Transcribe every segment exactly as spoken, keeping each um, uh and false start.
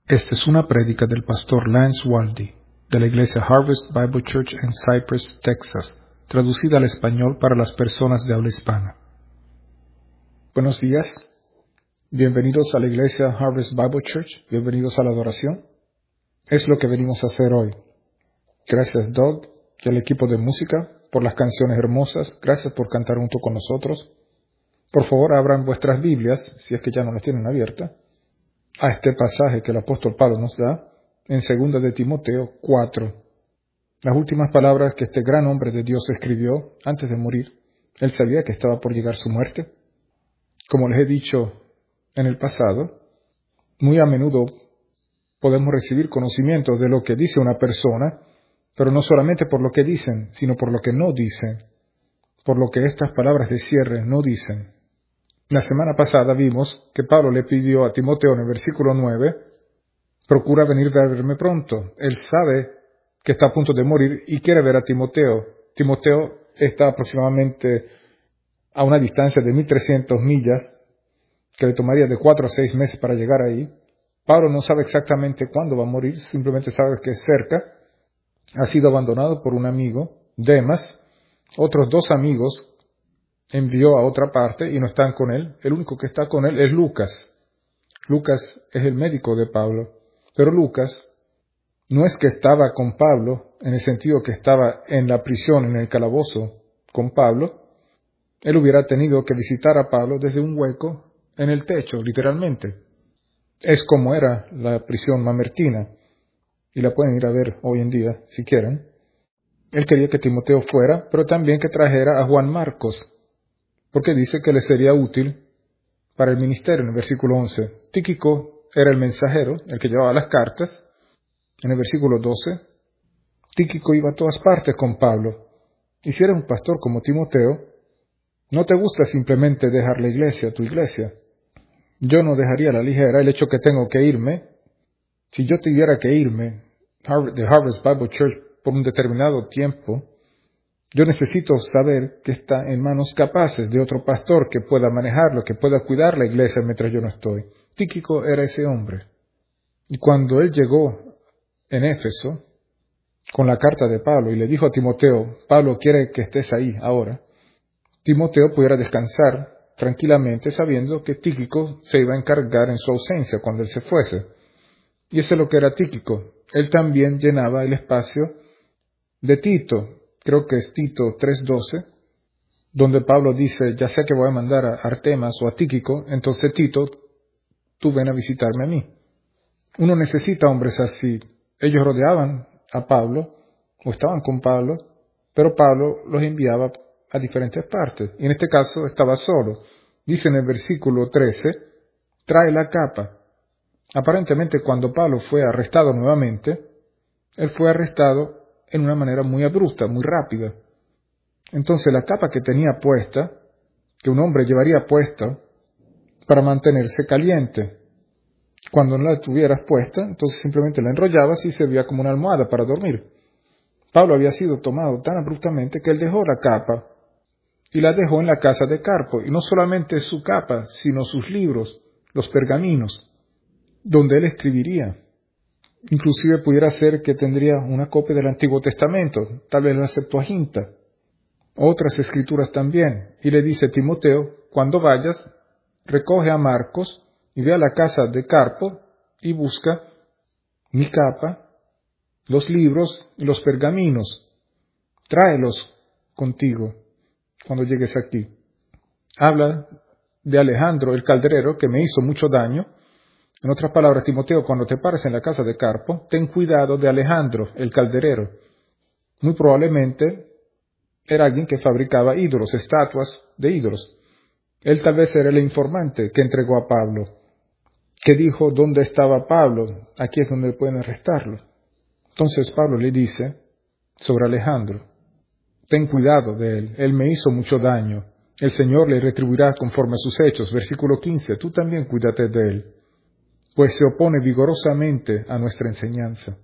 Esta es una prédica del pastor Lance Waldy, de la iglesia Harvest Bible Church en Cypress, Texas, traducida al español para las personas de habla hispana. Buenos días, bienvenidos a la iglesia Harvest Bible Church, bienvenidos a la adoración. Es lo que venimos a hacer hoy. Gracias Doug y al equipo de música por las canciones hermosas, gracias por cantar junto con nosotros. Por favor, abran vuestras Biblias, si es que ya no las tienen abiertas, a este pasaje que el apóstol Pablo nos da en segunda de Timoteo cuatro. Las últimas palabras que este gran hombre de Dios escribió antes de morir. Él sabía que estaba por llegar su muerte. Como les he dicho en el pasado, muy a menudo podemos recibir conocimiento de lo que dice una persona, pero no solamente por lo que dicen, sino por lo que no dicen, por lo que estas palabras de cierre no dicen. La semana pasada vimos que Pablo le pidió a Timoteo en el versículo nueve, procura venir a verme pronto. Él sabe que está a punto de morir y quiere ver a Timoteo. Timoteo está aproximadamente a una distancia de mil trescientas millas, que le tomaría de cuatro a seis meses para llegar ahí. Pablo no sabe exactamente cuándo va a morir, simplemente sabe que es cerca. Ha sido abandonado por un amigo, Demas. Otros dos amigos envió a otra parte y no están con él. El único que está con él es Lucas. Lucas es el médico de Pablo. Pero Lucas no es que estaba con Pablo, en el sentido que estaba en la prisión, en el calabozo con Pablo. Él hubiera tenido que visitar a Pablo desde un hueco en el techo, literalmente. Es como era la prisión mamertina, y la pueden ir a ver hoy en día, si quieren. Él quería que Timoteo fuera, pero también que trajera a Juan Marcos, porque dice que le sería útil para el ministerio en el versículo once. Tíquico era el mensajero, el que llevaba las cartas. En el versículo doce, Tíquico iba a todas partes con Pablo. Y si eres un pastor como Timoteo, no te gusta simplemente dejar la iglesia, tu iglesia. Yo no dejaría a la ligera el hecho que tengo que irme. Si yo tuviera que irme de Harvest Bible Church por un determinado tiempo, yo necesito saber que está en manos capaces de otro pastor que pueda manejarlo, que pueda cuidar la iglesia mientras yo no estoy. Tíquico era ese hombre. Y cuando él llegó en Éfeso, con la carta de Pablo, y le dijo a Timoteo, Pablo quiere que estés ahí ahora, Timoteo pudiera descansar tranquilamente sabiendo que Tíquico se iba a encargar en su ausencia cuando él se fuese. Y eso es lo que era Tíquico. Él también llenaba el espacio de Tito. Creo que es Tito tres doce, donde Pablo dice, ya sé que voy a mandar a Artemas o a Tíquico, entonces Tito, tú ven a visitarme a mí. Uno necesita hombres así. Ellos rodeaban a Pablo, o estaban con Pablo, pero Pablo los enviaba a diferentes partes. Y en este caso estaba solo. Dice en el versículo trece, trae la capa. Aparentemente cuando Pablo fue arrestado nuevamente, él fue arrestado en una manera muy abrupta, muy rápida. Entonces la capa que tenía puesta, que un hombre llevaría puesta para mantenerse caliente, cuando no la tuvieras puesta, entonces simplemente la enrollabas y servía como una almohada para dormir. Pablo había sido tomado tan abruptamente que él dejó la capa y la dejó en la casa de Carpo, y no solamente su capa, sino sus libros, los pergaminos, donde él escribiría. Inclusive pudiera ser que tendría una copia del Antiguo Testamento, tal vez la Septuaginta, otras escrituras también. Y le dice Timoteo, cuando vayas, recoge a Marcos y ve a la casa de Carpo y busca mi capa, los libros y los pergaminos. Tráelos contigo cuando llegues aquí. Habla de Alejandro el calderero, que me hizo mucho daño. En otras palabras, Timoteo, cuando te pares en la casa de Carpo, ten cuidado de Alejandro, el calderero. Muy probablemente era alguien que fabricaba ídolos, estatuas de ídolos. Él tal vez era el informante que entregó a Pablo, que dijo dónde estaba Pablo, aquí es donde pueden arrestarlo. Entonces Pablo le dice sobre Alejandro, ten cuidado de él, él me hizo mucho daño, el Señor le retribuirá conforme a sus hechos. Versículo quince, tú también cuídate de él, pues se opone vigorosamente a nuestra enseñanza.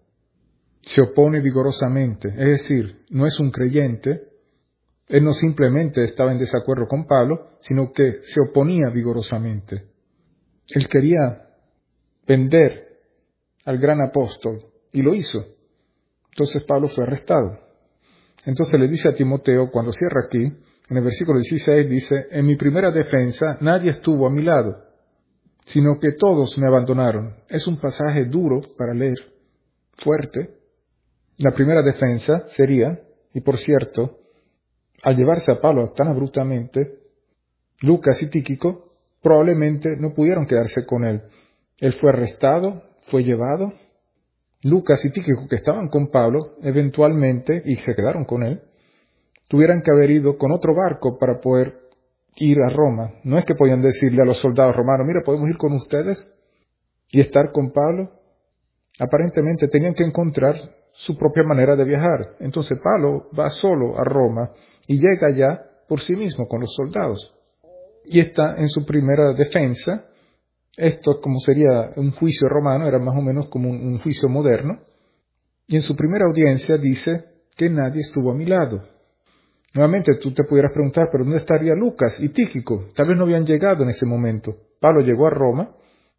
Se opone vigorosamente, es decir, no es un creyente. Él no simplemente estaba en desacuerdo con Pablo, sino que se oponía vigorosamente. Él quería vender al gran apóstol, y lo hizo. Entonces Pablo fue arrestado. Entonces le dice a Timoteo, cuando cierra aquí, en el versículo dieciséis dice, en mi primera defensa nadie estuvo a mi lado, sino que todos me abandonaron. Es un pasaje duro para leer, fuerte. La primera defensa sería, y por cierto, al llevarse a Pablo tan abruptamente, Lucas y Tíquico probablemente no pudieron quedarse con él. Él fue arrestado, fue llevado. Lucas y Tíquico, que estaban con Pablo, eventualmente, y se quedaron con él, tuvieran que haber ido con otro barco para poder ir a Roma. No es que podían decirle a los soldados romanos, mira, ¿podemos ir con ustedes y estar con Pablo? Aparentemente tenían que encontrar su propia manera de viajar. Entonces Pablo va solo a Roma y llega allá por sí mismo con los soldados. Y está en su primera defensa. Esto, como sería un juicio romano, era más o menos como un, un juicio moderno. Y en su primera audiencia dice que nadie estuvo a mi lado. Nuevamente tú te pudieras preguntar, ¿pero dónde estaría Lucas y Tíquico? Tal vez no habían llegado en ese momento. Pablo llegó a Roma,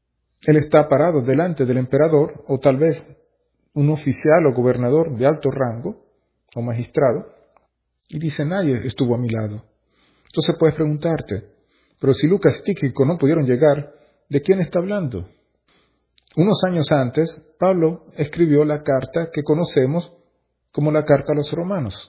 él está parado delante del emperador, o tal vez un oficial o gobernador de alto rango, o magistrado, y dice, nadie estuvo a mi lado. Entonces puedes preguntarte, pero si Lucas y Tíquico no pudieron llegar, ¿de quién está hablando? Unos años antes, Pablo escribió la carta que conocemos como la carta a los romanos.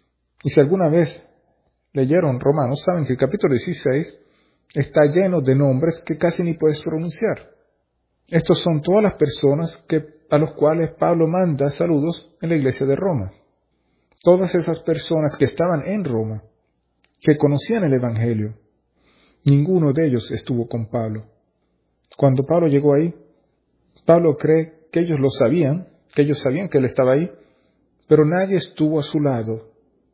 Y si alguna vez leyeron Romanos, saben que el capítulo dieciséis está lleno de nombres que casi ni puedes pronunciar. Estos son todas las personas que, a los cuales Pablo manda saludos en la iglesia de Roma. Todas esas personas que estaban en Roma, que conocían el Evangelio, ninguno de ellos estuvo con Pablo. Cuando Pablo llegó ahí, Pablo cree que ellos lo sabían, que ellos sabían que él estaba ahí, pero nadie estuvo a su lado.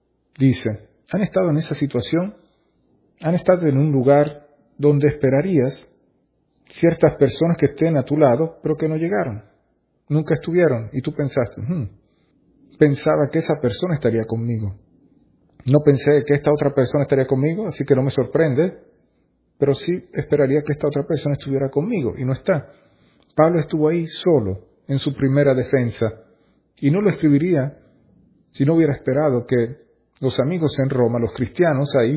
Dice, ¿han estado en esa situación? ¿Han estado en un lugar donde esperarías ciertas personas que estén a tu lado, pero que no llegaron? Nunca estuvieron. Y tú pensaste, hmm, pensaba que esa persona estaría conmigo. No pensé que esta otra persona estaría conmigo, así que no me sorprende, pero sí esperaría que esta otra persona estuviera conmigo, y no está. Pablo estuvo ahí solo, en su primera defensa, y no lo escribiría si no hubiera esperado que los amigos en Roma, los cristianos ahí,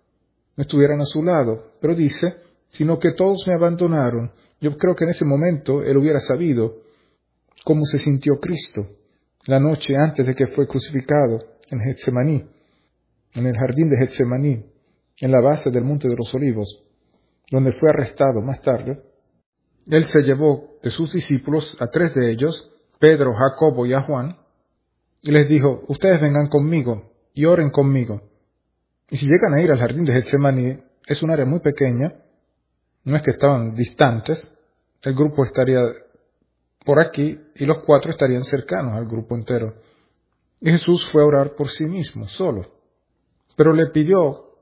no estuvieran a su lado. Pero dice, sino que todos me abandonaron. Yo creo que en ese momento él hubiera sabido cómo se sintió Cristo la noche antes de que fue crucificado en Getsemaní, en el jardín de Getsemaní, en la base del Monte de los Olivos, donde fue arrestado más tarde. Él se llevó de sus discípulos a tres de ellos, Pedro, Jacobo y a Juan, y les dijo, ustedes vengan conmigo y oren conmigo. Y si llegan a ir al jardín de Getsemaní, es un área muy pequeña, no es que estaban distantes, el grupo estaría por aquí y los cuatro estarían cercanos al grupo entero. Y Jesús fue a orar por sí mismo, solo. Pero le pidió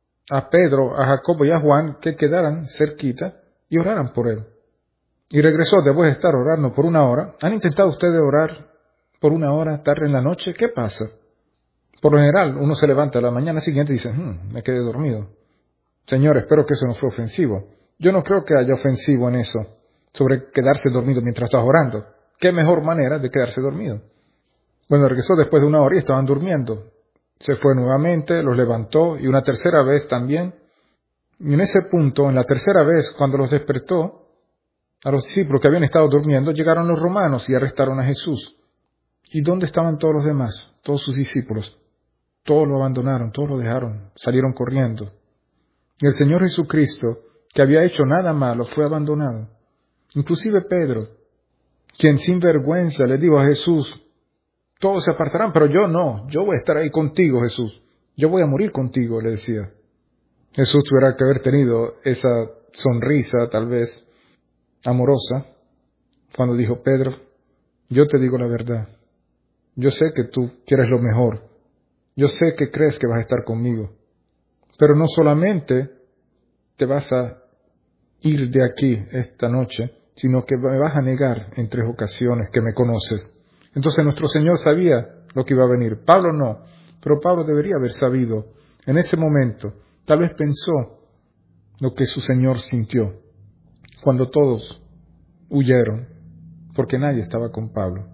a Pedro, a Jacobo y a Juan que quedaran cerquita y oraran por él. Y regresó después de estar orando por una hora. ¿Han intentado ustedes orar por una hora tarde en la noche? ¿Qué pasa? Por lo general, uno se levanta a la mañana siguiente y dice, hmm, me quedé dormido. Señor, espero que eso no fue ofensivo. Yo no creo que haya ofensivo en eso, sobre quedarse dormido mientras estás orando. ¿Qué mejor manera de quedarse dormido? Bueno, regresó después de una hora y estaban durmiendo. Se fue nuevamente, los levantó y una tercera vez también. Y en ese punto, en la tercera vez, cuando los despertó, a los discípulos que habían estado durmiendo, llegaron los romanos y arrestaron a Jesús. ¿Y dónde estaban todos los demás, todos sus discípulos? Todos lo abandonaron, todos lo dejaron, salieron corriendo. Y el Señor Jesucristo, que había hecho nada malo, fue abandonado. Inclusive Pedro, quien sin vergüenza le dijo a Jesús, todos se apartarán, pero yo no, yo voy a estar ahí contigo, Jesús. Yo voy a morir contigo, le decía. Jesús tuviera que haber tenido esa sonrisa, tal vez, amorosa, cuando dijo, Pedro, yo te digo la verdad. Yo sé que tú quieres lo mejor. Yo sé que crees que vas a estar conmigo. Pero no solamente te vas a ir de aquí esta noche, sino que me vas a negar en tres ocasiones que me conoces. Entonces nuestro Señor sabía lo que iba a venir. Pablo no, pero Pablo debería haber sabido. En ese momento, tal vez pensó lo que su Señor sintió cuando todos huyeron porque nadie estaba con Pablo.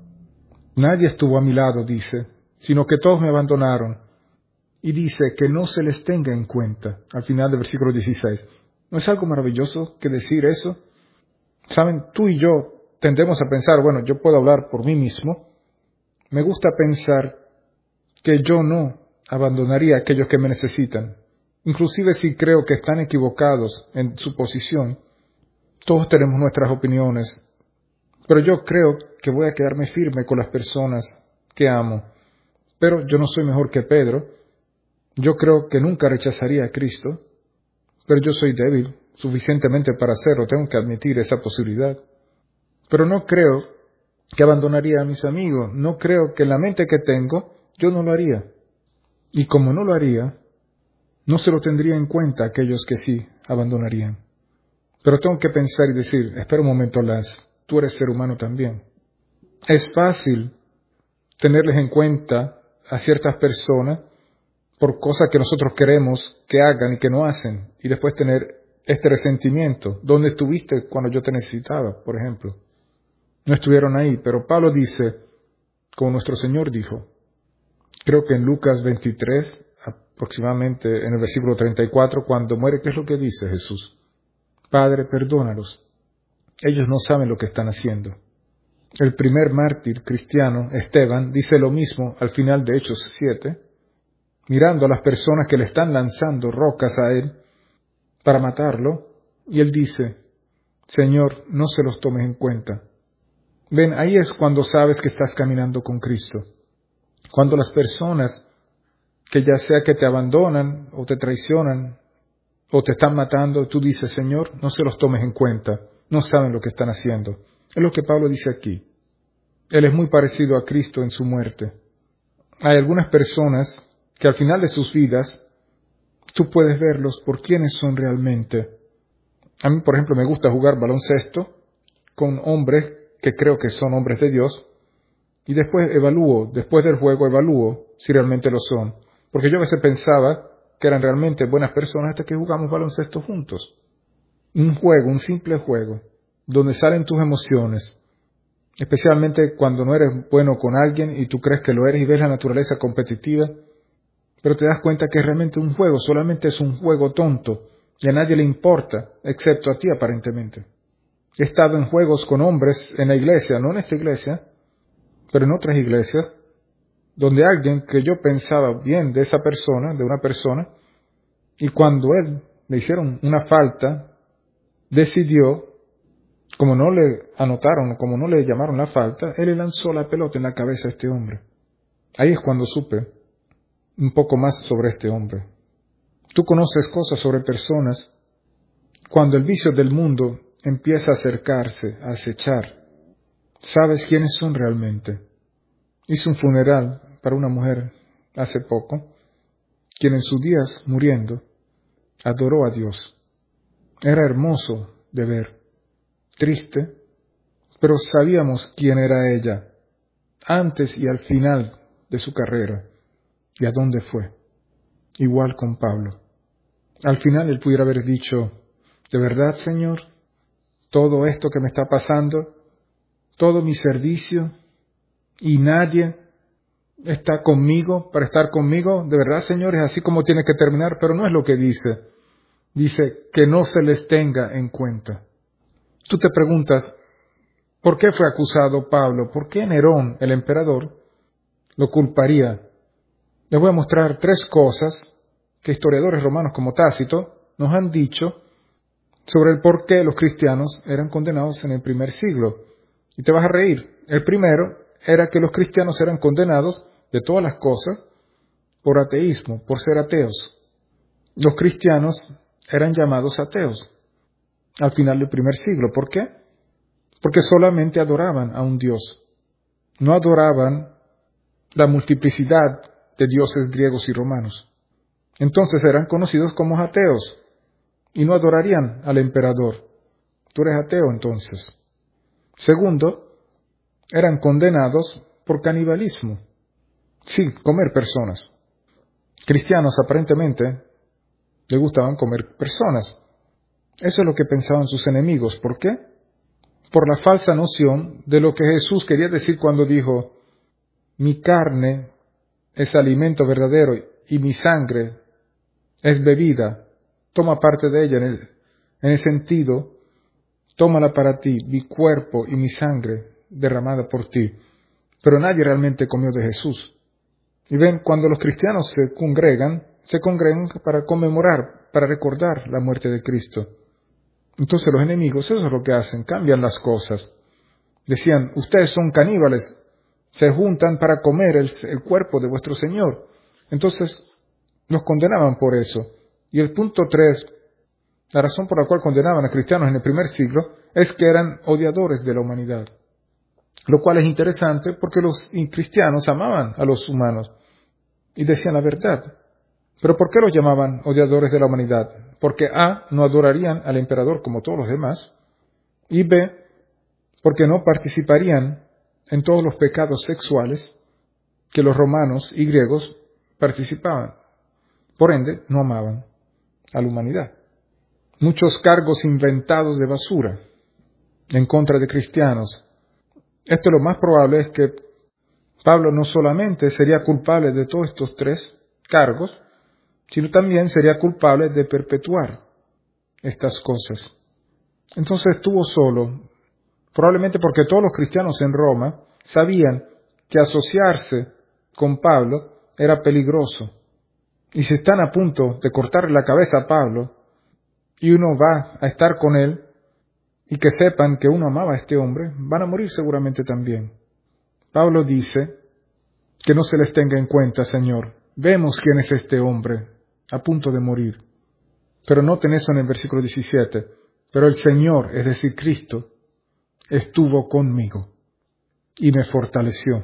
Nadie estuvo a mi lado, dice, sino que todos me abandonaron. Y dice que no se les tenga en cuenta, al final del versículo dieciséis. ¿No es algo maravilloso que decir eso? Saben, tú y yo tendemos a pensar, bueno, yo puedo hablar por mí mismo. Me gusta pensar que yo no abandonaría a aquellos que me necesitan. Inclusive si creo que están equivocados en su posición. Todos tenemos nuestras opiniones. Pero yo creo que voy a quedarme firme con las personas que amo. Pero yo no soy mejor que Pedro. Yo creo que nunca rechazaría a Cristo. Pero yo soy débil suficientemente para hacerlo. Tengo que admitir esa posibilidad. Pero no creo que abandonaría a mis amigos. No creo que en la mente que tengo, yo no lo haría. Y como no lo haría, no se lo tendría en cuenta a aquellos que sí abandonarían. Pero tengo que pensar y decir, espera un momento, Lance, tú eres ser humano también. Es fácil tenerles en cuenta a ciertas personas por cosas que nosotros queremos que hagan y que no hacen, y después tener este resentimiento. ¿Dónde estuviste cuando yo te necesitaba, por ejemplo? No estuvieron ahí, pero Pablo dice, como nuestro Señor dijo, creo que en Lucas veintitrés, aproximadamente en el versículo treinta y cuatro, cuando muere, ¿qué es lo que dice Jesús? Padre, perdónalos. Ellos no saben lo que están haciendo. El primer mártir cristiano, Esteban, dice lo mismo al final de Hechos siete, mirando a las personas que le están lanzando rocas a él para matarlo, y él dice, Señor, no se los tomes en cuenta. Ven, ahí es cuando sabes que estás caminando con Cristo. Cuando las personas que ya sea que te abandonan o te traicionan o te están matando, tú dices, Señor, no se los tomes en cuenta, no saben lo que están haciendo. Es lo que Pablo dice aquí. Él es muy parecido a Cristo en su muerte. Hay algunas personas que al final de sus vidas, tú puedes verlos por quiénes son realmente. A mí, por ejemplo, me gusta jugar baloncesto con hombres que creo que son hombres de Dios, y después evalúo, después del juego evalúo si realmente lo son. Porque yo a veces pensaba que eran realmente buenas personas hasta que jugamos baloncesto juntos. Un juego, un simple juego, donde salen tus emociones, especialmente cuando no eres bueno con alguien y tú crees que lo eres y ves la naturaleza competitiva, pero te das cuenta que es realmente un juego, solamente es un juego tonto y a nadie le importa, excepto a ti aparentemente. He estado en juegos con hombres en la iglesia, no en esta iglesia, pero en otras iglesias, donde alguien que yo pensaba bien de esa persona, de una persona, y cuando él le hicieron una falta, decidió, como no le anotaron, como no le llamaron la falta, él le lanzó la pelota en la cabeza a este hombre. Ahí es cuando supe un poco más sobre este hombre. Tú conoces cosas sobre personas cuando el vicio del mundo empieza a acercarse, a acechar. Sabes quiénes son realmente. Hice un funeral para una mujer hace poco, quien en sus días muriendo adoró a Dios. Era hermoso de ver, triste, pero sabíamos quién era ella, antes y al final de su carrera, y a dónde fue. Igual con Pablo. Al final él pudiera haber dicho, ¿de verdad, Señor? Todo esto que me está pasando, todo mi servicio, y nadie está conmigo para estar conmigo, de verdad, Señor, es así como tiene que terminar, pero no es lo que dice. Dice que no se les tenga en cuenta. Tú te preguntas, ¿por qué fue acusado Pablo? ¿Por qué Nerón, el emperador, lo culparía? Les voy a mostrar tres cosas que historiadores romanos como Tácito nos han dicho sobre el por qué los cristianos eran condenados en el primer siglo. Y te vas a reír. El primero era que los cristianos eran condenados de todas las cosas por ateísmo, por ser ateos. Los cristianos eran llamados ateos al final del primer siglo. ¿Por qué? Porque solamente adoraban a un Dios. No adoraban la multiplicidad de dioses griegos y romanos. Entonces eran conocidos como ateos y no adorarían al emperador. Tú eres ateo entonces. Segundo, eran condenados por canibalismo. Sí, comer personas. Cristianos aparentemente les gustaban comer personas. Eso es lo que pensaban sus enemigos. ¿Por qué? por la falsa noción de lo que Jesús quería decir cuando dijo, mi carne es alimento verdadero y mi sangre es bebida. Toma parte de ella en el, en el sentido, tómala para ti, mi cuerpo y mi sangre derramada por ti. Pero nadie realmente comió de Jesús. Y ven, cuando los cristianos se congregan, se congregan para conmemorar, para recordar la muerte de Cristo. Entonces los enemigos, eso es lo que hacen, cambian las cosas. Decían, ustedes son caníbales, se juntan para comer el, el cuerpo de vuestro Señor. Entonces los condenaban por eso. Y el punto tres, la razón por la cual condenaban a cristianos en el primer siglo, es que eran odiadores de la humanidad. Lo cual es interesante porque los cristianos amaban a los humanos y decían la verdad. ¿Pero por qué los llamaban odiadores de la humanidad? Porque A, no adorarían al emperador como todos los demás, y B, porque no participarían en todos los pecados sexuales que los romanos y griegos participaban. Por ende, no amaban a la humanidad. Muchos cargos inventados de basura en contra de cristianos. Esto lo más probable es que Pablo no solamente sería culpable de todos estos tres cargos, sino también sería culpable de perpetuar estas cosas. Entonces estuvo solo, probablemente porque todos los cristianos en Roma sabían que asociarse con Pablo era peligroso. Y si están a punto de cortarle la cabeza a Pablo, y uno va a estar con él, y que sepan que uno amaba a este hombre, van a morir seguramente también. Pablo dice que no se les tenga en cuenta, Señor. Vemos quién es este hombre, a punto de morir. Pero noten eso en el versículo diecisiete. Pero el Señor, es decir, Cristo, estuvo conmigo y me fortaleció.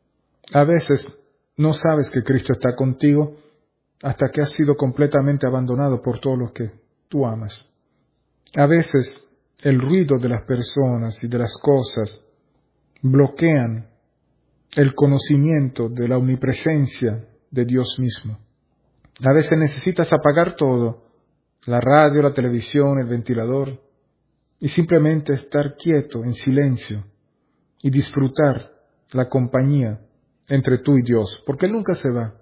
A veces no sabes que Cristo está contigo hasta que has sido completamente abandonado por todos los que tú amas. A veces el ruido de las personas y de las cosas bloquean el conocimiento de la omnipresencia de Dios mismo. A veces necesitas apagar todo, la radio, la televisión, el ventilador, y simplemente estar quieto, en silencio, y disfrutar la compañía entre tú y Dios, porque Él nunca se va.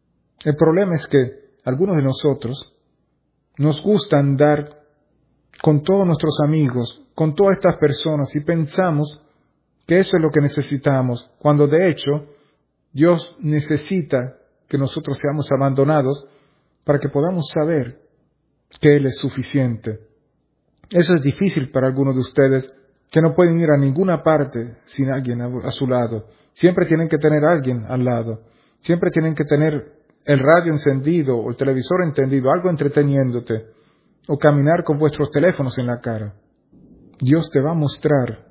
El problema es que algunos de nosotros nos gusta andar con todos nuestros amigos, con todas estas personas, y pensamos que eso es lo que necesitamos, cuando de hecho Dios necesita que nosotros seamos abandonados para que podamos saber que Él es suficiente. Eso es difícil para algunos de ustedes que no pueden ir a ninguna parte sin alguien a su lado. Siempre tienen que tener a alguien al lado. Siempre tienen que tener el radio encendido o el televisor encendido, algo entreteniéndote, o caminar con vuestros teléfonos en la cara. Dios te va a mostrar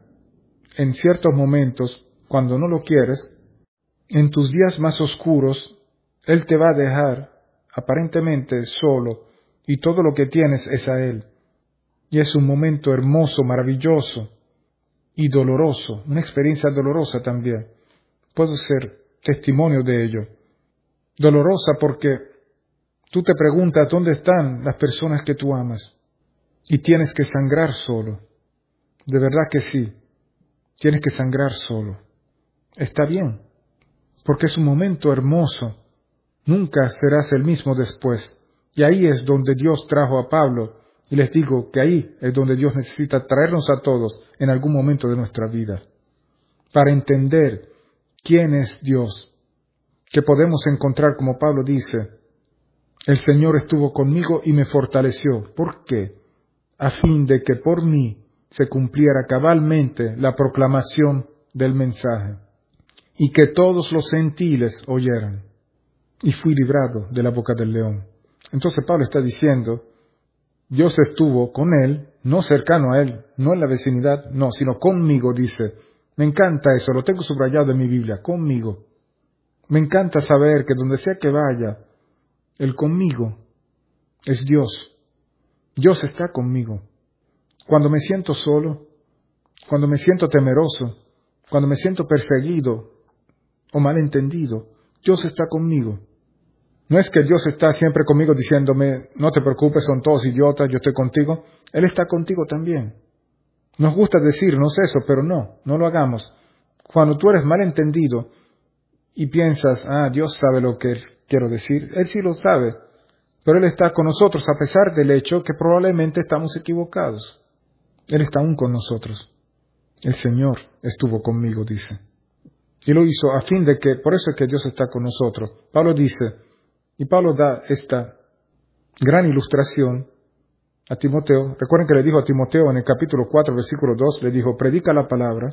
en ciertos momentos, cuando no lo quieres, en tus días más oscuros, Él te va a dejar aparentemente solo y todo lo que tienes es a Él. Y es un momento hermoso, maravilloso y doloroso, una experiencia dolorosa también. Puedo ser testimonio de ello. Dolorosa porque tú te preguntas dónde están las personas que tú amas y tienes que sangrar solo. De verdad que sí, tienes que sangrar solo. Está bien, porque es un momento hermoso. Nunca serás el mismo después. Y ahí es donde Dios trajo a Pablo. Y les digo que ahí es donde Dios necesita traernos a todos en algún momento de nuestra vida. Para entender quién es Dios. Que podemos encontrar, como Pablo dice, el Señor estuvo conmigo y me fortaleció. ¿Por qué? A fin de que por mí se cumpliera cabalmente la proclamación del mensaje. Y que todos los gentiles oyeran. Y fui librado de la boca del león. Entonces Pablo está diciendo, Dios estuvo con él, no cercano a él, no en la vecinidad, no, sino conmigo, dice. Me encanta eso, lo tengo subrayado en mi Biblia, conmigo. Me encanta saber que donde sea que vaya, el conmigo es Dios. Dios está conmigo. Cuando me siento solo, cuando me siento temeroso, cuando me siento perseguido o malentendido, Dios está conmigo. No es que Dios está siempre conmigo diciéndome, no te preocupes, son todos idiotas, yo estoy contigo. Él está contigo también. Nos gusta decirnos eso, pero no, no lo hagamos. Cuando tú eres malentendido y piensas, ah, Dios sabe lo que quiero decir, Él sí lo sabe, pero Él está con nosotros a pesar del hecho que probablemente estamos equivocados. Él está aún con nosotros. El Señor estuvo conmigo, dice. Y lo hizo a fin de que, por eso es que Dios está con nosotros. Pablo dice, y Pablo da esta gran ilustración a Timoteo. Recuerden que le dijo a Timoteo en el capítulo cuatro, versículo dos, le dijo, predica la palabra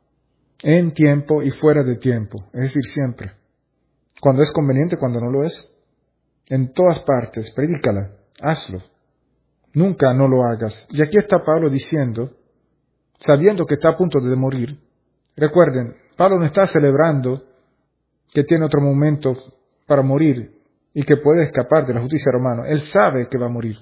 en tiempo y fuera de tiempo, es decir, siempre. Cuando es conveniente, cuando no lo es. En todas partes, predícala, hazlo. Nunca no lo hagas. Y aquí está Pablo diciendo, sabiendo que está a punto de morir. Recuerden, Pablo no está celebrando que tiene otro momento para morir y que puede escapar de la justicia romana. Él sabe que va a morir.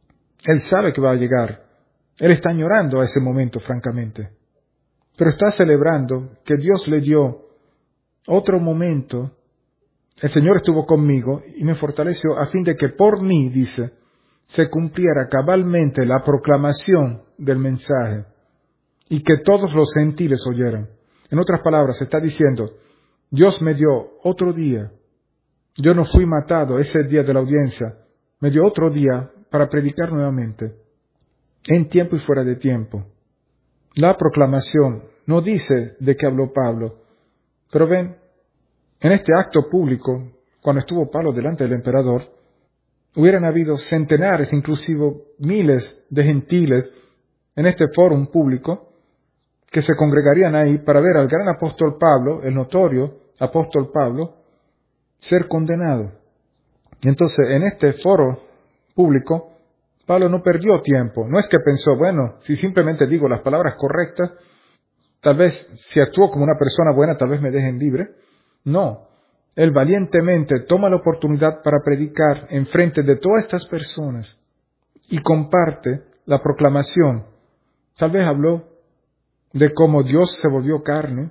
Él sabe que va a llegar. Él está añorando a ese momento, francamente. Pero está celebrando que Dios le dio otro momento. El Señor estuvo conmigo y me fortaleció a fin de que por mí, dice, se cumpliera cabalmente la proclamación del mensaje y que todos los gentiles oyeran. En otras palabras, está diciendo, Dios me dio otro día. Yo no fui matado ese día de la audiencia. Me dio otro día para predicar nuevamente, en tiempo y fuera de tiempo. La proclamación no dice de qué habló Pablo, pero ven, en este acto público, cuando estuvo Pablo delante del emperador, hubieran habido centenares, inclusive miles de gentiles en este foro público que se congregarían ahí para ver al gran apóstol Pablo, el notorio apóstol Pablo, ser condenado. Y entonces, en este foro público, Pablo no perdió tiempo. No es que pensó, bueno, si simplemente digo las palabras correctas, tal vez si actúo como una persona buena, tal vez me dejen libre. No. Él valientemente toma la oportunidad para predicar en frente de todas estas personas y comparte la proclamación. Tal vez habló de cómo Dios se volvió carne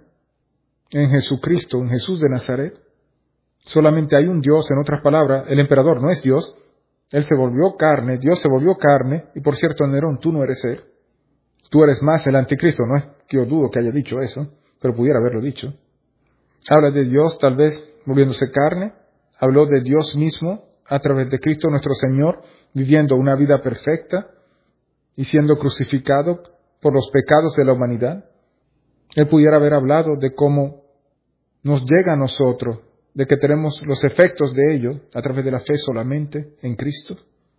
en Jesucristo, en Jesús de Nazaret. Solamente hay un Dios, en otras palabras, el emperador no es Dios. Él se volvió carne, Dios se volvió carne, y por cierto, Nerón, tú no eres él. Tú eres más el anticristo, no es que yo dudo que haya dicho eso, pero pudiera haberlo dicho. Habla de Dios tal vez volviéndose carne, habló de Dios mismo a través de Cristo nuestro Señor, viviendo una vida perfecta y siendo crucificado por los pecados de la humanidad. Él pudiera haber hablado de cómo nos llega a nosotros, de que tenemos los efectos de ello a través de la fe solamente en Cristo.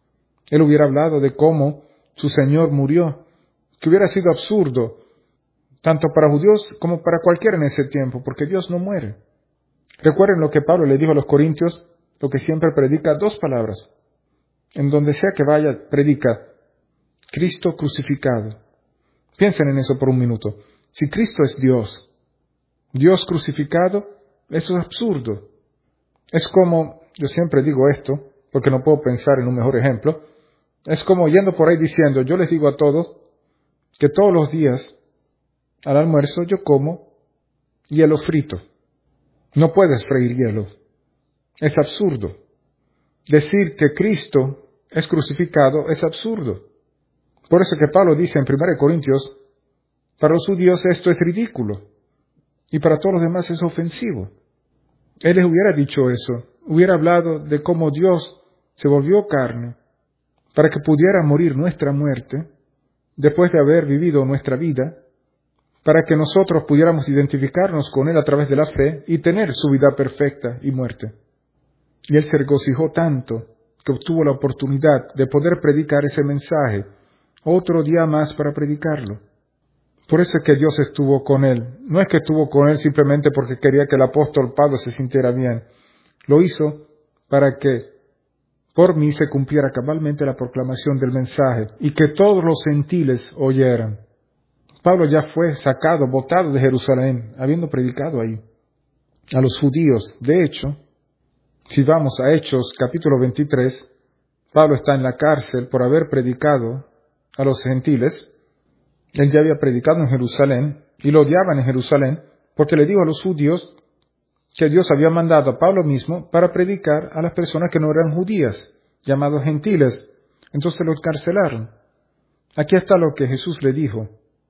Él hubiera hablado de cómo su Señor murió, que hubiera sido absurdo, tanto para judíos como para cualquiera en ese tiempo, porque Dios no muere. Recuerden lo que Pablo le dijo a los corintios, lo que siempre predica, dos palabras. En donde sea que vaya, predica Cristo crucificado. Piensen en eso por un minuto. Si Cristo es Dios, Dios crucificado, eso es absurdo. Es como, yo siempre digo esto, porque no puedo pensar en un mejor ejemplo, es como yendo por ahí diciendo, yo les digo a todos que todos los días al almuerzo yo como hielo frito. No puedes freír hielo. Es absurdo. Decir que Cristo es crucificado es absurdo. Por eso que Pablo dice en primera Corintios, para los judíos esto es ridículo y para todos los demás es ofensivo. Él les hubiera dicho eso, hubiera hablado de cómo Dios se volvió carne para que pudiera morir nuestra muerte después de haber vivido nuestra vida, para que nosotros pudiéramos identificarnos con Él a través de la fe y tener su vida perfecta y muerte. Y Él se regocijó tanto que obtuvo la oportunidad de poder predicar ese mensaje, otro día más para predicarlo. Por eso es que Dios estuvo con Él. No es que estuvo con Él simplemente porque quería que el apóstol Pablo se sintiera bien. Lo hizo para que por mí se cumpliera cabalmente la proclamación del mensaje y que todos los gentiles oyeran. Pablo ya fue sacado, botado de Jerusalén, habiendo predicado ahí a los judíos. De hecho, si vamos a Hechos capítulo veintitrés, Pablo está en la cárcel por haber predicado a los gentiles. Él ya había predicado en Jerusalén y lo odiaban en Jerusalén porque le dijo a los judíos que Dios había mandado a Pablo mismo para predicar a las personas que no eran judías, llamados gentiles. Entonces lo encarcelaron. Aquí está lo que Jesús le dijo.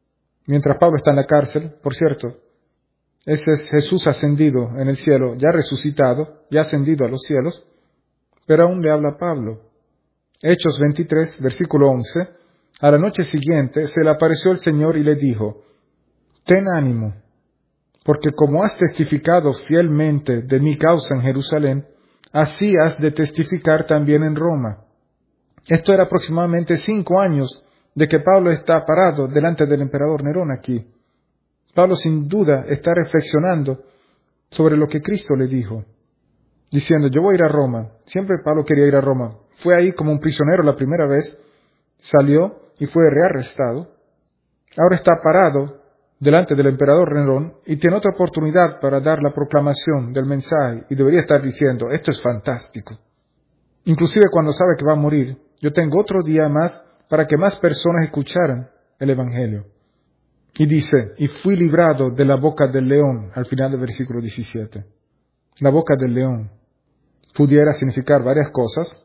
mientras Pablo está en la cárcel, por cierto. Ese es Jesús ascendido en el cielo, ya resucitado, ya ascendido a los cielos, pero aún le habla a Pablo. Hechos veintitrés, versículo once. A la noche siguiente se le apareció el Señor y le dijo: ten ánimo, porque como has testificado fielmente de mi causa en Jerusalén, así has de testificar también en Roma. Esto era aproximadamente cinco años de que Pablo está parado delante del emperador Nerón aquí. Pablo sin duda está reflexionando sobre lo que Cristo le dijo, diciendo: yo voy a ir a Roma. Siempre Pablo quería ir a Roma. Fue ahí como un prisionero la primera vez, salió y fue rearrestado. Ahora está parado delante del emperador Nerón y tiene otra oportunidad para dar la proclamación del mensaje y debería estar diciendo: esto es fantástico. Inclusive cuando sabe que va a morir, yo tengo otro día más para que más personas escucharan el Evangelio. Y dice: y fui librado de la boca del león, al final del versículo diecisiete. La boca del león pudiera significar varias cosas.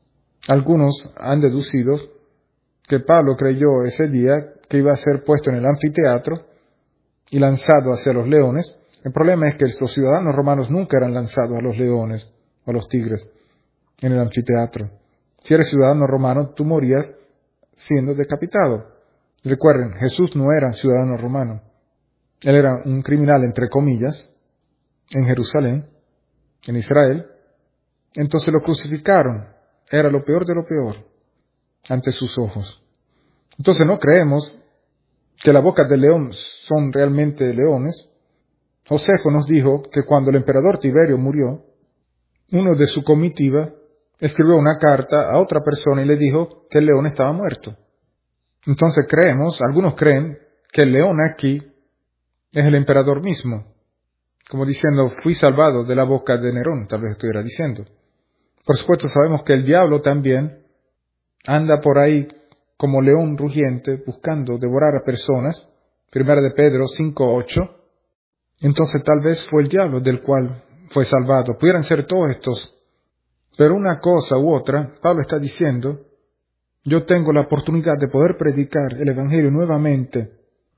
Algunos han deducido que Pablo creyó ese día que iba a ser puesto en el anfiteatro y lanzado hacia los leones. El problema es que los ciudadanos romanos nunca eran lanzados a los leones o a los tigres en el anfiteatro. Si eres ciudadano romano, tú morías siendo decapitado. Recuerden, Jesús no era ciudadano romano. Él era un criminal, entre comillas, en Jerusalén, en Israel. Entonces lo crucificaron. Era lo peor de lo peor ante sus ojos. Entonces no creemos que las bocas del león son realmente leones. Josefo nos dijo que cuando el emperador Tiberio murió, uno de su comitiva escribió una carta a otra persona y le dijo que el león estaba muerto. Entonces creemos, algunos creen, que el león aquí es el emperador mismo, como diciendo: fui salvado de la boca de Nerón, tal vez estuviera diciendo. Por supuesto sabemos que el diablo también anda por ahí como león rugiente, buscando devorar a personas. Primera de Pedro cinco ocho. Entonces tal vez fue el diablo del cual fue salvado. Pudieran ser todos estos. Pero una cosa u otra, Pablo está diciendo: yo tengo la oportunidad de poder predicar el Evangelio nuevamente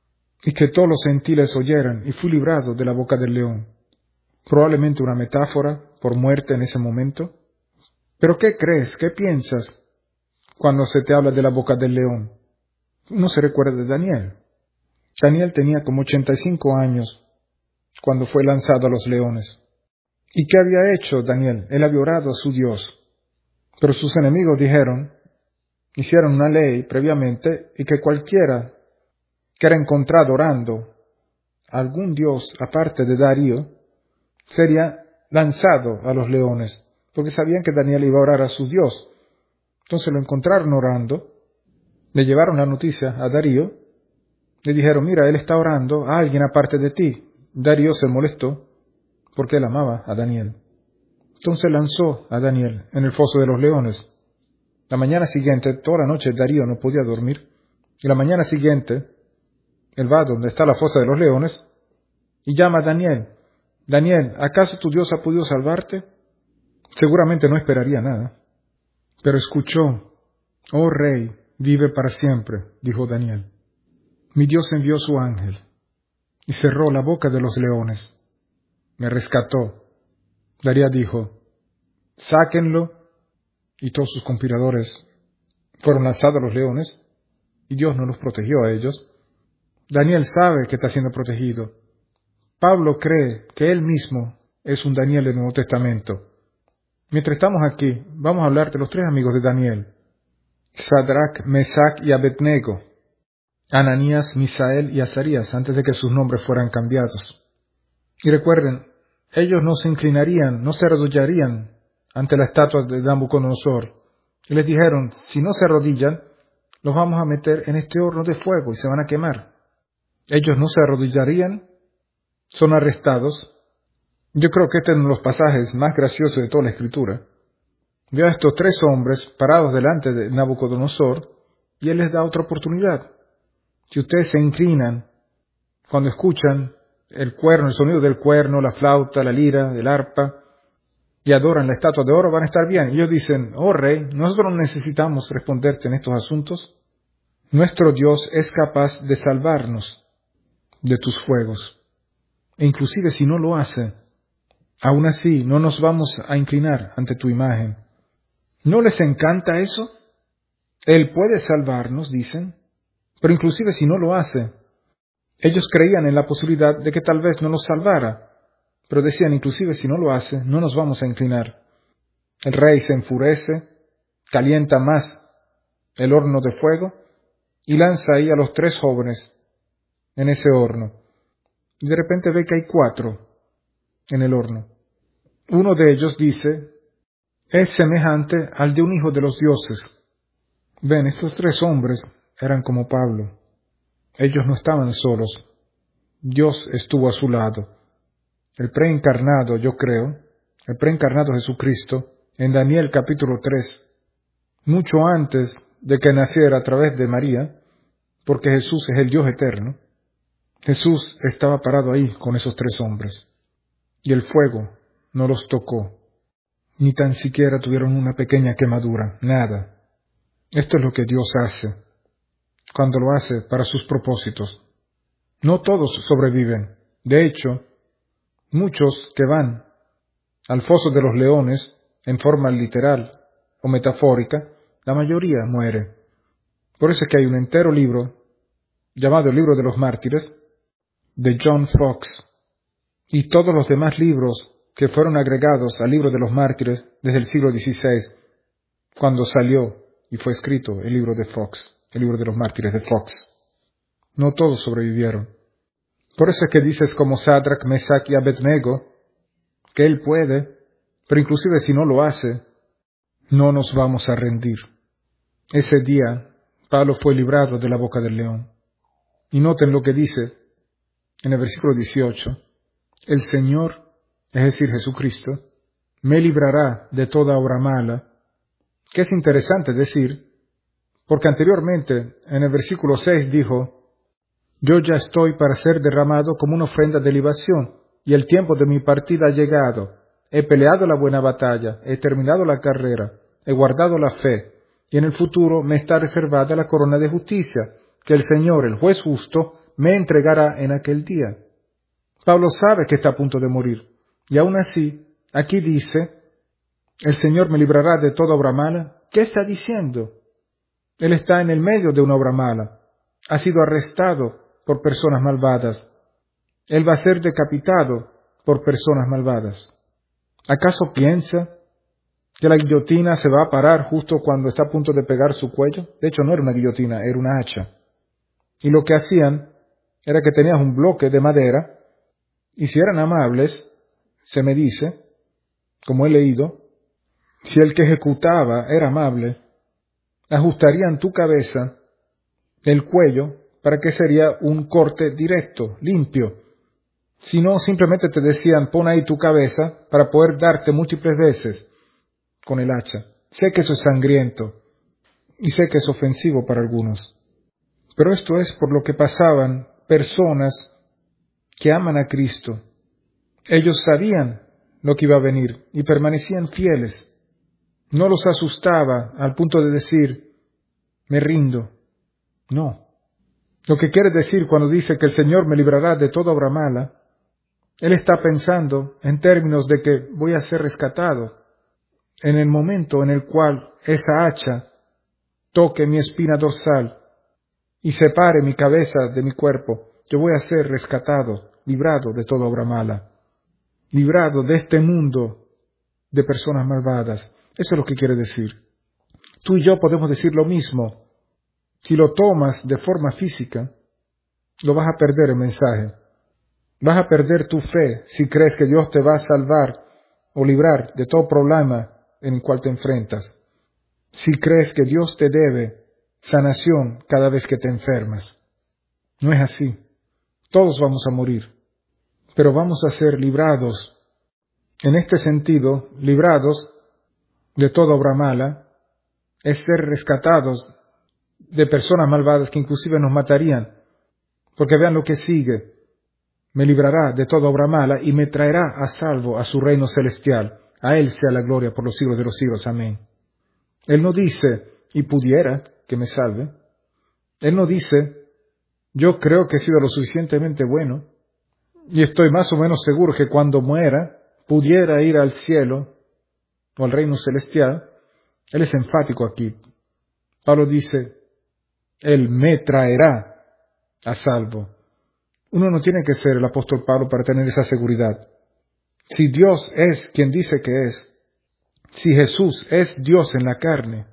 y que todos los gentiles oyeran, y fui librado de la boca del león. Probablemente una metáfora por muerte en ese momento. Pero ¿qué crees? ¿Qué piensas cuando se te habla de la boca del león? Uno se recuerda de Daniel. Daniel tenía como ochenta y cinco años cuando fue lanzado a los leones. ¿Y qué había hecho Daniel? Él había orado a su Dios. Pero sus enemigos dijeron, hicieron una ley previamente, y que cualquiera que era encontrado orando a algún dios aparte de Darío sería lanzado a los leones, porque sabían que Daniel iba a orar a su Dios. Entonces lo encontraron orando, le llevaron la noticia a Darío, le dijeron: mira, él está orando a alguien aparte de ti. Darío se molestó porque él amaba a Daniel. Entonces lanzó a Daniel en el foso de los leones. La mañana siguiente, toda la noche, Darío no podía dormir. Y la mañana siguiente, él va donde está la fosa de los leones y llama a Daniel. Daniel, ¿acaso tu Dios ha podido salvarte? Seguramente no esperaría nada. Pero escuchó: oh rey, vive para siempre, dijo Daniel. Mi Dios envió su ángel y cerró la boca de los leones. Me rescató. Darío dijo: sáquenlo. Y todos sus conspiradores fueron lanzados a los leones, y Dios no los protegió a ellos. Daniel sabe que está siendo protegido. Pablo cree que él mismo es un Daniel del Nuevo Testamento. Mientras estamos aquí, vamos a hablar de los tres amigos de Daniel: Sadrach, Mesach y Abednego, Ananías, Misael y Azarías, antes de que sus nombres fueran cambiados. Y recuerden, ellos no se inclinarían, no se arrodillarían ante la estatua de Nabucodonosor. Y les dijeron: si no se arrodillan, los vamos a meter en este horno de fuego y se van a quemar. Ellos no se arrodillarían, son arrestados. Yo creo que este es uno de los pasajes más graciosos de toda la Escritura. Veo a estos tres hombres parados delante de Nabucodonosor y él les da otra oportunidad. Si ustedes se inclinan cuando escuchan el cuerno, el sonido del cuerno, la flauta, la lira, el arpa, y adoran la estatua de oro, van a estar bien. Y ellos dicen: oh rey, nosotros no necesitamos responderte en estos asuntos. Nuestro Dios es capaz de salvarnos. de tus fuegos. E inclusive si no lo hace, aún así no nos vamos a inclinar ante tu imagen. ¿No les encanta eso? Él puede salvarnos, dicen, pero inclusive si no lo hace, ellos creían en la posibilidad de que tal vez no nos salvara, pero decían, inclusive si no lo hace, no nos vamos a inclinar. El rey se enfurece, calienta más el horno de fuego y lanza ahí a los tres jóvenes en ese horno. Y de repente ve que hay cuatro en el horno. Uno de ellos dice, es semejante al de un hijo de los dioses. Ven, estos tres hombres eran como Pablo. Ellos no estaban solos. Dios estuvo a su lado. El preencarnado, yo creo, el preencarnado Jesucristo, en Daniel capítulo tres, mucho antes de que naciera a través de María, porque Jesús es el Dios eterno, Jesús estaba parado ahí con esos tres hombres. Y el fuego no los tocó, ni tan siquiera tuvieron una pequeña quemadura, nada. Esto es lo que Dios hace, cuando lo hace para sus propósitos. No todos sobreviven. De hecho, muchos que van al foso de los leones, en forma literal o metafórica, la mayoría muere. Por eso es que hay un entero libro, llamado el Libro de los Mártires, de John Fox, y todos los demás libros que fueron agregados al Libro de los Mártires desde el siglo dieciséis, cuando salió y fue escrito el libro de Fox, el Libro de los Mártires de Fox. No todos sobrevivieron. Por eso es que dices como Sadrach, Mesach y Abednego, que él puede, pero inclusive si no lo hace, no nos vamos a rendir. Ese día, Pablo fue librado de la boca del león. Y noten lo que dice en el versículo dieciocho. El Señor, es decir, Jesucristo, me librará de toda obra mala, que es interesante decir, porque anteriormente, en el versículo seis dijo, yo ya estoy para ser derramado como una ofrenda de libación, y el tiempo de mi partida ha llegado. He peleado la buena batalla, he terminado la carrera, he guardado la fe, y en el futuro me está reservada la corona de justicia, que el Señor, el juez justo, me entregará en aquel día. Pablo sabe que está a punto de morir, y aún así, aquí dice, el Señor me librará de toda obra mala. ¿Qué está diciendo? Él está en el medio de una obra mala. Ha sido arrestado por personas malvadas. Él va a ser decapitado por personas malvadas. ¿Acaso piensa que la guillotina se va a parar justo cuando está a punto de pegar su cuello? De hecho, no era una guillotina, era una hacha. Y lo que hacían era que tenías un bloque de madera, y si eran amables, se me dice, como he leído, si el que ejecutaba era amable, ajustarían tu cabeza, el cuello, para que sería un corte directo, limpio. Si no, simplemente te decían, pon ahí tu cabeza para poder darte múltiples veces con el hacha. Sé que eso es sangriento y sé que es ofensivo para algunos. Pero esto es por lo que pasaban personas que aman a Cristo. Ellos sabían lo que iba a venir y permanecían fieles. No los asustaba al punto de decir, me rindo. No. Lo que quiere decir cuando dice que el Señor me librará de toda obra mala, Él está pensando en términos de que voy a ser rescatado. En el momento en el cual esa hacha toque mi espina dorsal y separe mi cabeza de mi cuerpo, yo voy a ser rescatado, librado de toda obra mala, librado de este mundo de personas malvadas. Eso es lo que quiere decir. Tú y yo podemos decir lo mismo. Si lo tomas de forma física, lo vas a perder el mensaje. Vas a perder tu fe si crees que Dios te va a salvar o librar de todo problema en el cual te enfrentas. Si crees que Dios te debe sanación cada vez que te enfermas. No es así. Todos vamos a morir, pero vamos a ser librados. En este sentido, librados de toda obra mala es ser rescatados de personas malvadas que inclusive nos matarían. Porque vean lo que sigue. Me librará de toda obra mala y me traerá a salvo a su reino celestial. A Él sea la gloria por los siglos de los siglos. Amén. Él no dice, y pudiera que me salve. Él no dice, Yo creo que he sido lo suficientemente bueno y estoy más o menos seguro que cuando muera pudiera ir al cielo o al reino celestial. Él es enfático aquí. Pablo dice, Él me traerá a salvo. Uno no tiene que ser el apóstol Pablo para tener esa seguridad. Si Dios es quien dice que es, si Jesús es Dios en la carne,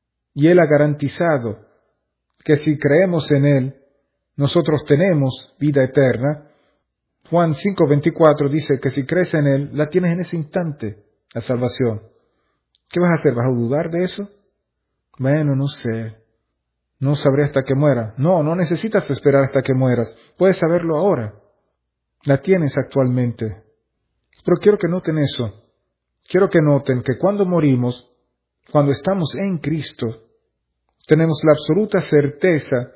y Él ha garantizado que si creemos en Él, nosotros tenemos vida eterna, Juan cinco veinticuatro dice que si crees en Él, la tienes en ese instante, la salvación. ¿Qué vas a hacer? ¿Vas a dudar de eso? Bueno, no sé. No sabré hasta que muera. No, no necesitas esperar hasta que mueras. Puedes saberlo ahora. La tienes actualmente. Pero quiero que noten eso. Quiero que noten que cuando morimos, cuando estamos en Cristo, tenemos la absoluta certeza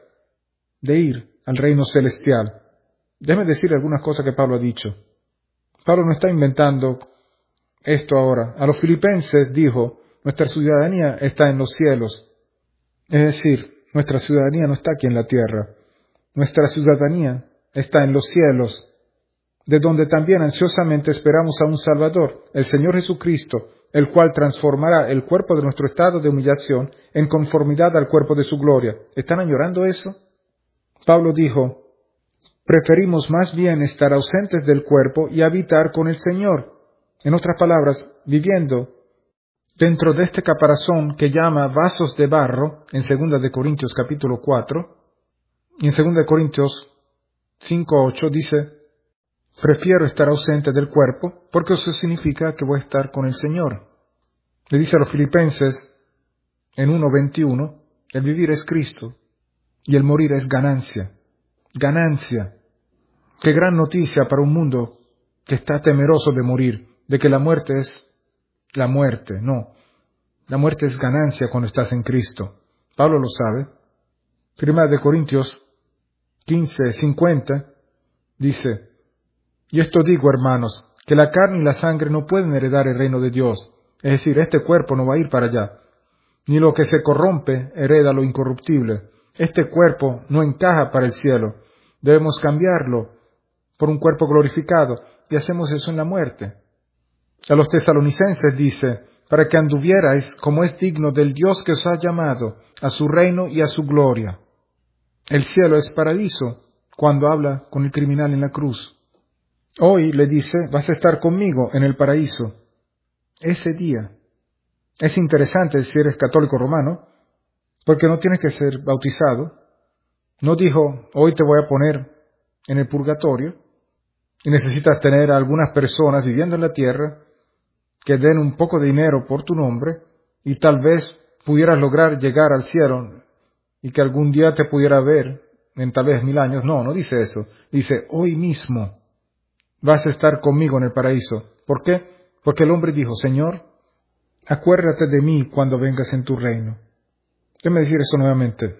de ir al reino celestial. Déjame decir algunas cosas que Pablo ha dicho. Pablo no está inventando esto ahora. A los filipenses dijo, nuestra ciudadanía está en los cielos. Es decir, nuestra ciudadanía no está aquí en la tierra. Nuestra ciudadanía está en los cielos, de donde también ansiosamente esperamos a un Salvador, el Señor Jesucristo, el cual transformará el cuerpo de nuestro estado de humillación en conformidad al cuerpo de su gloria. ¿Están añorando eso? Pablo dijo, preferimos más bien estar ausentes del cuerpo y habitar con el Señor. En otras palabras, viviendo dentro de este caparazón que llama vasos de barro, en segunda de Corintios capítulo cuatro, y en segunda de Corintios cinco ocho dice, prefiero estar ausente del cuerpo, porque eso significa que voy a estar con el Señor. Le dice a los filipenses, en uno veintiuno, el vivir es Cristo, y el morir es ganancia. Ganancia. Qué gran noticia para un mundo que está temeroso de morir, de que la muerte es la muerte. No, la muerte es ganancia cuando estás en Cristo. Pablo lo sabe. Primera de Corintios quince cincuenta dice, y esto digo, hermanos, que la carne y la sangre no pueden heredar el reino de Dios. Es decir, este cuerpo no va a ir para allá. Ni lo que se corrompe hereda lo incorruptible. Este cuerpo no encaja para el cielo. Debemos cambiarlo por un cuerpo glorificado, y hacemos eso en la muerte. A los tesalonicenses dice, para que anduvierais como es digno del Dios que os ha llamado, a su reino y a su gloria. El cielo es paraíso, cuando habla con el criminal en la cruz. Hoy le dice, vas a estar conmigo en el paraíso. Ese día. Es interesante si eres católico romano, porque no tienes que ser bautizado. No dijo, hoy te voy a poner en el purgatorio, y necesitas tener a algunas personas viviendo en la tierra que den un poco de dinero por tu nombre, y tal vez pudieras lograr llegar al cielo, y que algún día te pudiera ver en tal vez mil años. No, no dice eso. Dice, hoy mismo vas a estar conmigo en el paraíso. ¿Por qué? Porque el hombre dijo, Señor, acuérdate de mí cuando vengas en tu reino. Déjame decir eso nuevamente.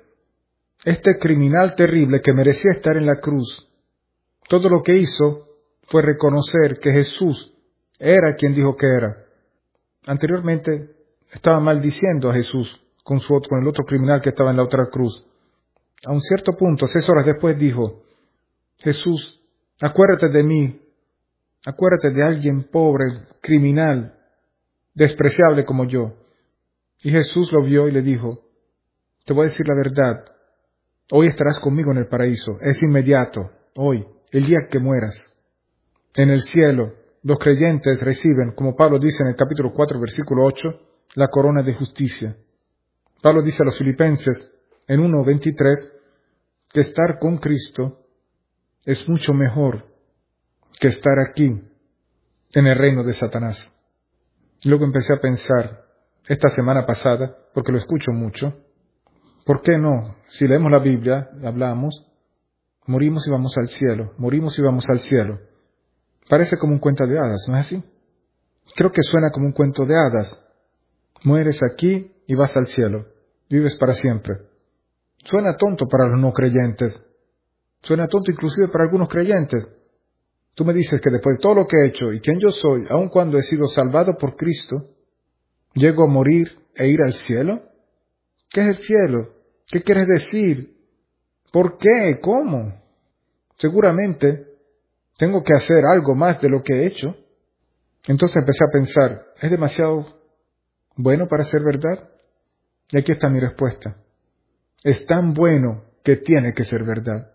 Este criminal terrible que merecía estar en la cruz, todo lo que hizo fue reconocer que Jesús era quien dijo que era. Anteriormente estaba maldiciendo a Jesús con, su, con el otro criminal que estaba en la otra cruz. A un cierto punto, seis horas después, dijo, Jesús, acuérdate de mí, acuérdate de alguien pobre, criminal, despreciable como yo. Y Jesús lo vio y le dijo, te voy a decir la verdad, hoy estarás conmigo en el paraíso, es inmediato, hoy, el día que mueras. En el cielo, los creyentes reciben, como Pablo dice en el capítulo cuatro, versículo ocho, la corona de justicia. Pablo dice a los filipenses, en uno veintitrés, que estar con Cristo es mucho mejor que estar aquí, en el reino de Satanás. Y luego empecé a pensar, esta semana pasada, porque lo escucho mucho, ¿por qué no? Si leemos la Biblia, hablamos, morimos y vamos al cielo, morimos y vamos al cielo. Parece como un cuento de hadas, ¿no es así? Creo que suena como un cuento de hadas. Mueres aquí y vas al cielo, vives para siempre. Suena tonto para los no creyentes. Suena tonto inclusive para algunos creyentes. Tú me dices que después de todo lo que he hecho y quien yo soy, aun cuando he sido salvado por Cristo, ¿llego a morir e ir al cielo? ¿Qué es el cielo? ¿Qué quieres decir ¿Por qué? ¿Cómo? Seguramente tengo que hacer algo más de lo que he hecho. Entonces empecé a pensar, ¿es demasiado bueno para ser verdad? Y aquí está mi respuesta. Es tan bueno que tiene que ser verdad.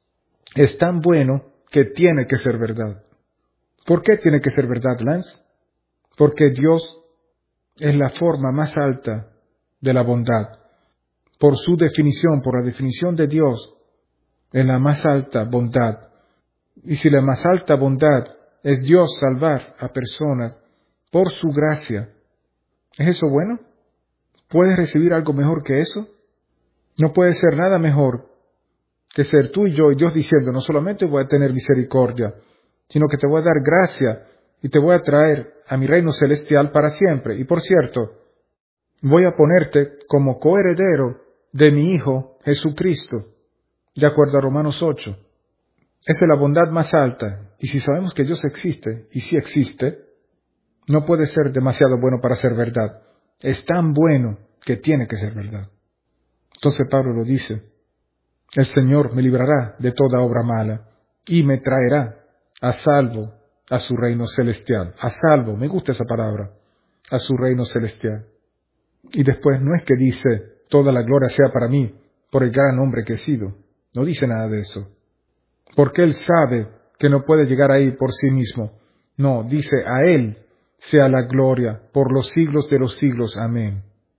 Es tan bueno que tiene que ser verdad. ¿Por qué tiene que ser verdad, Lance? Porque Dios es la forma más alta de la bondad. Por su definición, por la definición de Dios, es la más alta bondad. Y si la más alta bondad es Dios salvar a personas por su gracia, ¿es eso bueno? ¿Puedes recibir algo mejor que eso? No puede ser nada mejor que ser tú y yo y Dios diciendo, no solamente voy a tener misericordia, sino que te voy a dar gracia y te voy a traer a mi reino celestial para siempre. Y por cierto, voy a ponerte como coheredero de mi Hijo Jesucristo, de acuerdo a Romanos ocho. Esa es la bondad más alta. Y si sabemos que Dios existe, y si existe, no puede ser demasiado bueno para ser verdad. Es tan bueno que tiene que ser verdad. Entonces Pablo lo dice, el Señor me librará de toda obra mala y me traerá a salvo a su reino celestial. A salvo, me gusta esa palabra, a su reino celestial. Y después no es que dice, toda la gloria sea para mí por el gran hombre que he sido. No dice nada de eso. Porque Él sabe que no puede llegar ahí por sí mismo. No, dice, a Él sea la gloria por los siglos de los siglos. Amén.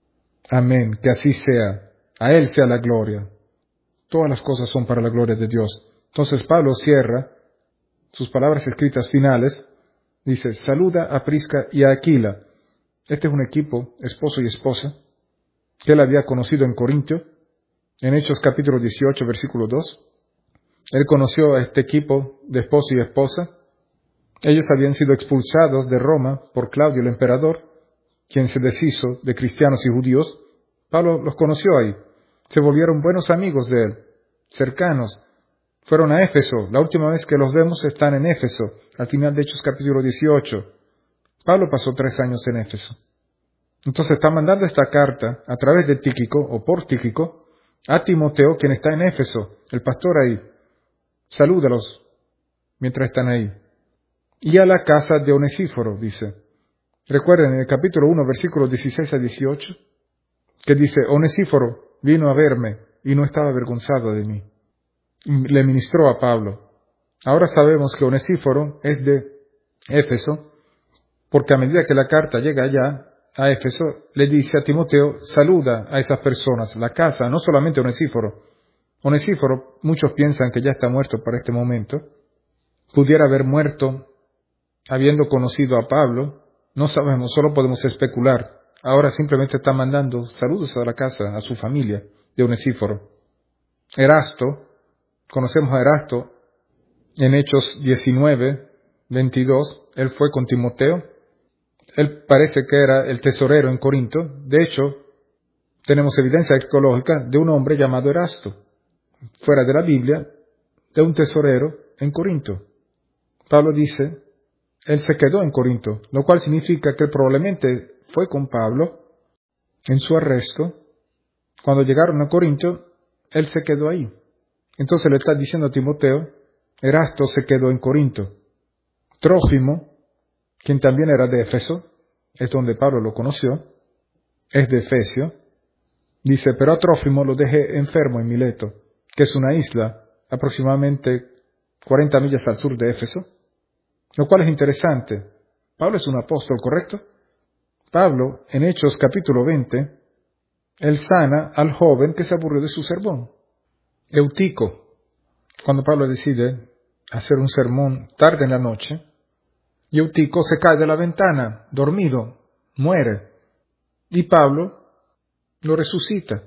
Amén, que así sea. A Él sea la gloria. Todas las cosas son para la gloria de Dios. Entonces Pablo cierra sus palabras escritas finales. Dice, saluda a Prisca y a Aquila. Este es un equipo, esposo y esposa, que él había conocido en Corintio. En Hechos capítulo dieciocho, versículo dos. Él conoció a este equipo de esposo y esposa. Ellos habían sido expulsados de Roma por Claudio el emperador, quien se deshizo de cristianos y judíos. Pablo los conoció ahí. Se volvieron buenos amigos de él, cercanos. Fueron a Éfeso. La última vez que los vemos están en Éfeso, al final de Hechos capítulo dieciocho. Pablo pasó tres años en Éfeso. Entonces está mandando esta carta a través de Tíquico, o por Tíquico, a Timoteo, quien está en Éfeso, el pastor ahí. Salúdalos mientras están ahí. Y a la casa de Onesíforo, dice. Recuerden en el capítulo uno, versículos dieciséis a dieciocho, que dice, Onesíforo vino a verme y no estaba avergonzado de mí. Le ministró a Pablo. Ahora sabemos que Onesíforo es de Éfeso, porque a medida que la carta llega allá, a Éfeso, le dice a Timoteo, saluda a esas personas, la casa, no solamente Onesíforo. Onesíforo, muchos piensan que ya está muerto para este momento. Pudiera haber muerto habiendo conocido a Pablo. No sabemos, solo podemos especular. Ahora simplemente está mandando saludos a la casa, a su familia de Onesíforo. Erasto, conocemos a Erasto en Hechos diecinueve, veintidós. Él fue con Timoteo. Él parece que era el tesorero en Corinto. De hecho, tenemos evidencia arqueológica de un hombre llamado Erasto, fuera de la Biblia, de un tesorero en Corinto. Pablo dice, él se quedó en Corinto, lo cual significa que él probablemente fue con Pablo en su arresto. Cuando llegaron a Corinto, él se quedó ahí. Entonces le está diciendo a Timoteo, Erasto se quedó en Corinto. Trófimo, quien también era de Éfeso, es donde Pablo lo conoció, es de Efesio. Dice, pero a Trófimo lo dejé enfermo en Mileto, que es una isla aproximadamente cuarenta millas al sur de Éfeso, lo cual es interesante. Pablo es un apóstol, ¿correcto? Pablo, en Hechos capítulo veinte, él sana al joven que se aburrió de su sermón. Eutico, cuando Pablo decide hacer un sermón tarde en la noche, y Eutico se cae de la ventana, dormido, muere. Y Pablo lo resucita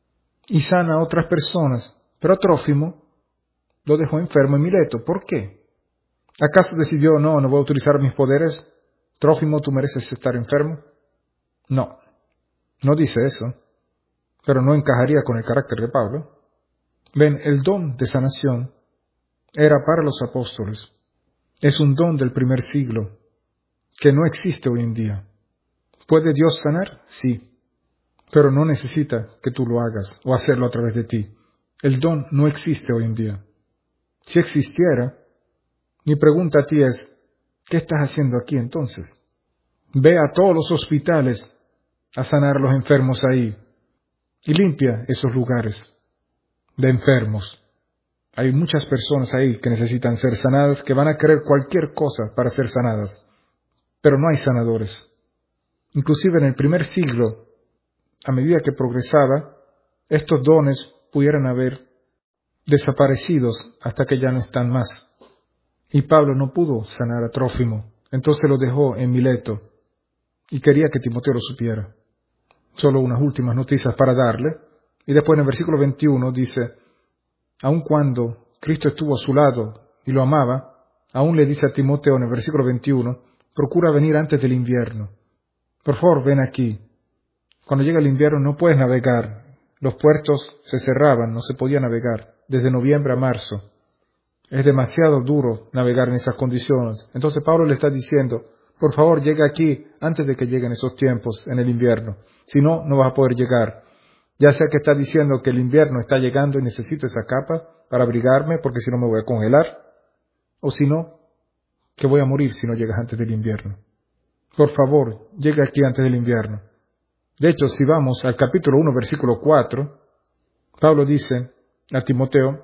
y sana a otras personas. Pero a Trófimo lo dejó enfermo en Mileto. ¿Por qué? ¿Acaso decidió, no, no voy a utilizar mis poderes? Trófimo, ¿tú mereces estar enfermo? No, no dice eso, pero no encajaría con el carácter de Pablo. Ven, el don de sanación era para los apóstoles. Es un don del primer siglo que no existe hoy en día. ¿Puede Dios sanar? Sí, pero no necesita que tú lo hagas o hacerlo a través de ti. El don no existe hoy en día. Si existiera, mi pregunta a ti es, ¿qué estás haciendo aquí entonces? Ve a todos los hospitales a sanar a los enfermos ahí y limpia esos lugares de enfermos. Hay muchas personas ahí que necesitan ser sanadas, que van a querer cualquier cosa para ser sanadas, pero no hay sanadores. Inclusive en el primer siglo, a medida que progresaba, estos dones pudieran haber desaparecido hasta que ya no están más. Y Pablo no pudo sanar a Trófimo, entonces lo dejó en Mileto y quería que Timoteo lo supiera. Solo unas últimas noticias para darle, y después en el versículo veintiuno dice, aun cuando Cristo estuvo a su lado y lo amaba, aún le dice a Timoteo en el versículo veintiuno, procura venir antes del invierno. Por favor, ven aquí. Cuando llega el invierno no puedes navegar. Los puertos se cerraban, no se podía navegar, desde noviembre a marzo. Es demasiado duro navegar en esas condiciones. Entonces Pablo le está diciendo, por favor, llega aquí antes de que lleguen esos tiempos en el invierno. Si no, no vas a poder llegar. Ya sea que está diciendo que el invierno está llegando y necesito esa capa para abrigarme porque si no me voy a congelar. O si no, que voy a morir si no llegas antes del invierno. Por favor, llega aquí antes del invierno. De hecho, si vamos al capítulo uno, versículo cuatro, Pablo dice a Timoteo,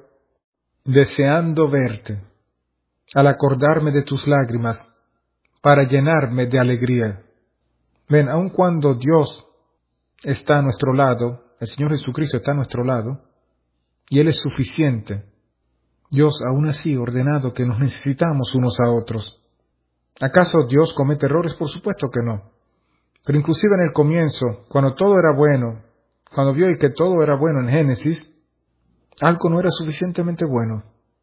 deseando verte, al acordarme de tus lágrimas, para llenarme de alegría. Ven, aun cuando Dios está a nuestro lado, el Señor Jesucristo está a nuestro lado, y Él es suficiente, Dios aún así ha ordenado que nos necesitamos unos a otros. ¿Acaso Dios comete errores? Por supuesto que no. Pero inclusive en el comienzo, cuando todo era bueno, cuando vio y que todo era bueno en Génesis, algo no era suficientemente bueno,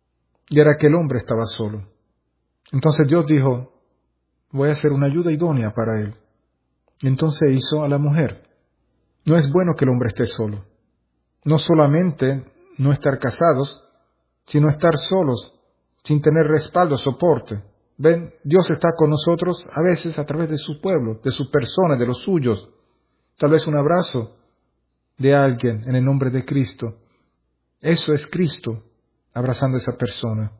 y era que el hombre estaba solo. Entonces Dios dijo, voy a hacer una ayuda idónea para él. Y entonces hizo a la mujer. No es bueno que el hombre esté solo. No solamente no estar casados, sino estar solos, sin tener respaldo, soporte. Ven, Dios está con nosotros a veces a través de su pueblo, de sus personas, de los suyos. Tal vez un abrazo de alguien en el nombre de Cristo. Eso es Cristo abrazando a esa persona.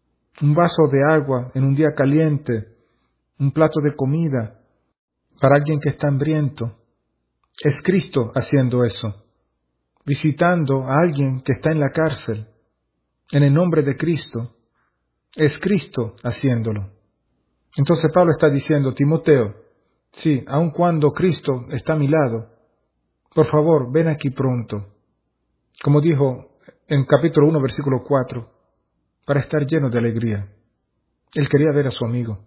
Un vaso de agua en un día caliente, un plato de comida para alguien que está hambriento. Es Cristo haciendo eso, visitando a alguien que está en la cárcel. En el nombre de Cristo, es Cristo haciéndolo. Entonces Pablo está diciendo, Timoteo, sí, aun cuando Cristo está a mi lado, por favor, ven aquí pronto. Como dijo en capítulo uno, versículo cuatro, para estar lleno de alegría. Él quería ver a su amigo.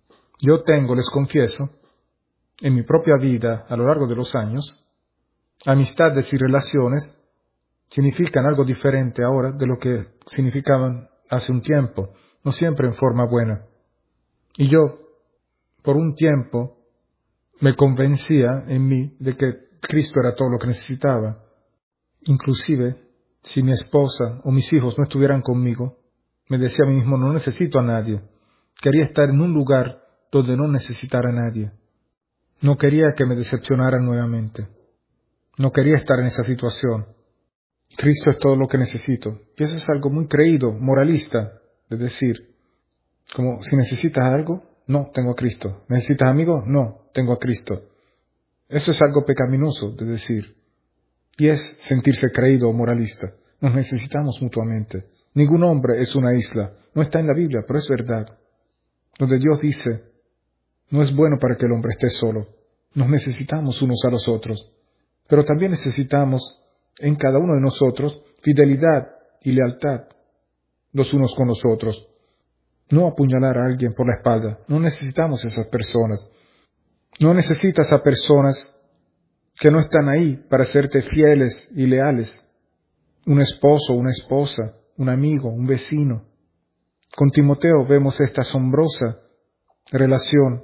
Yo tengo, les confieso, en mi propia vida, a lo largo de los años, amistades y relaciones significan algo diferente ahora de lo que significaban hace un tiempo, no siempre en forma buena. Y yo, por un tiempo, me convencía en mí de que Cristo era todo lo que necesitaba. Inclusive, si mi esposa o mis hijos no estuvieran conmigo, me decía a mí mismo, no necesito a nadie. Quería estar en un lugar donde no necesitara a nadie. No quería que me decepcionaran nuevamente. No quería estar en esa situación. Cristo es todo lo que necesito. Y eso es algo muy creído, moralista, de decir, como si necesitas algo, no, tengo a Cristo. ¿Necesitas amigos? No, tengo a Cristo. Eso es algo pecaminoso de decir. Y es sentirse creído o moralista. Nos necesitamos mutuamente. Ningún hombre es una isla. No está en la Biblia, pero es verdad. Donde Dios dice, no es bueno para que el hombre esté solo. Nos necesitamos unos a los otros. Pero también necesitamos en cada uno de nosotros fidelidad y lealtad los unos con los otros. No apuñalar a alguien por la espalda. No necesitamos esas personas. No necesitas a personas que no están ahí para serte fieles y leales. Un esposo, una esposa, un amigo, un vecino. Con Timoteo vemos esta asombrosa relación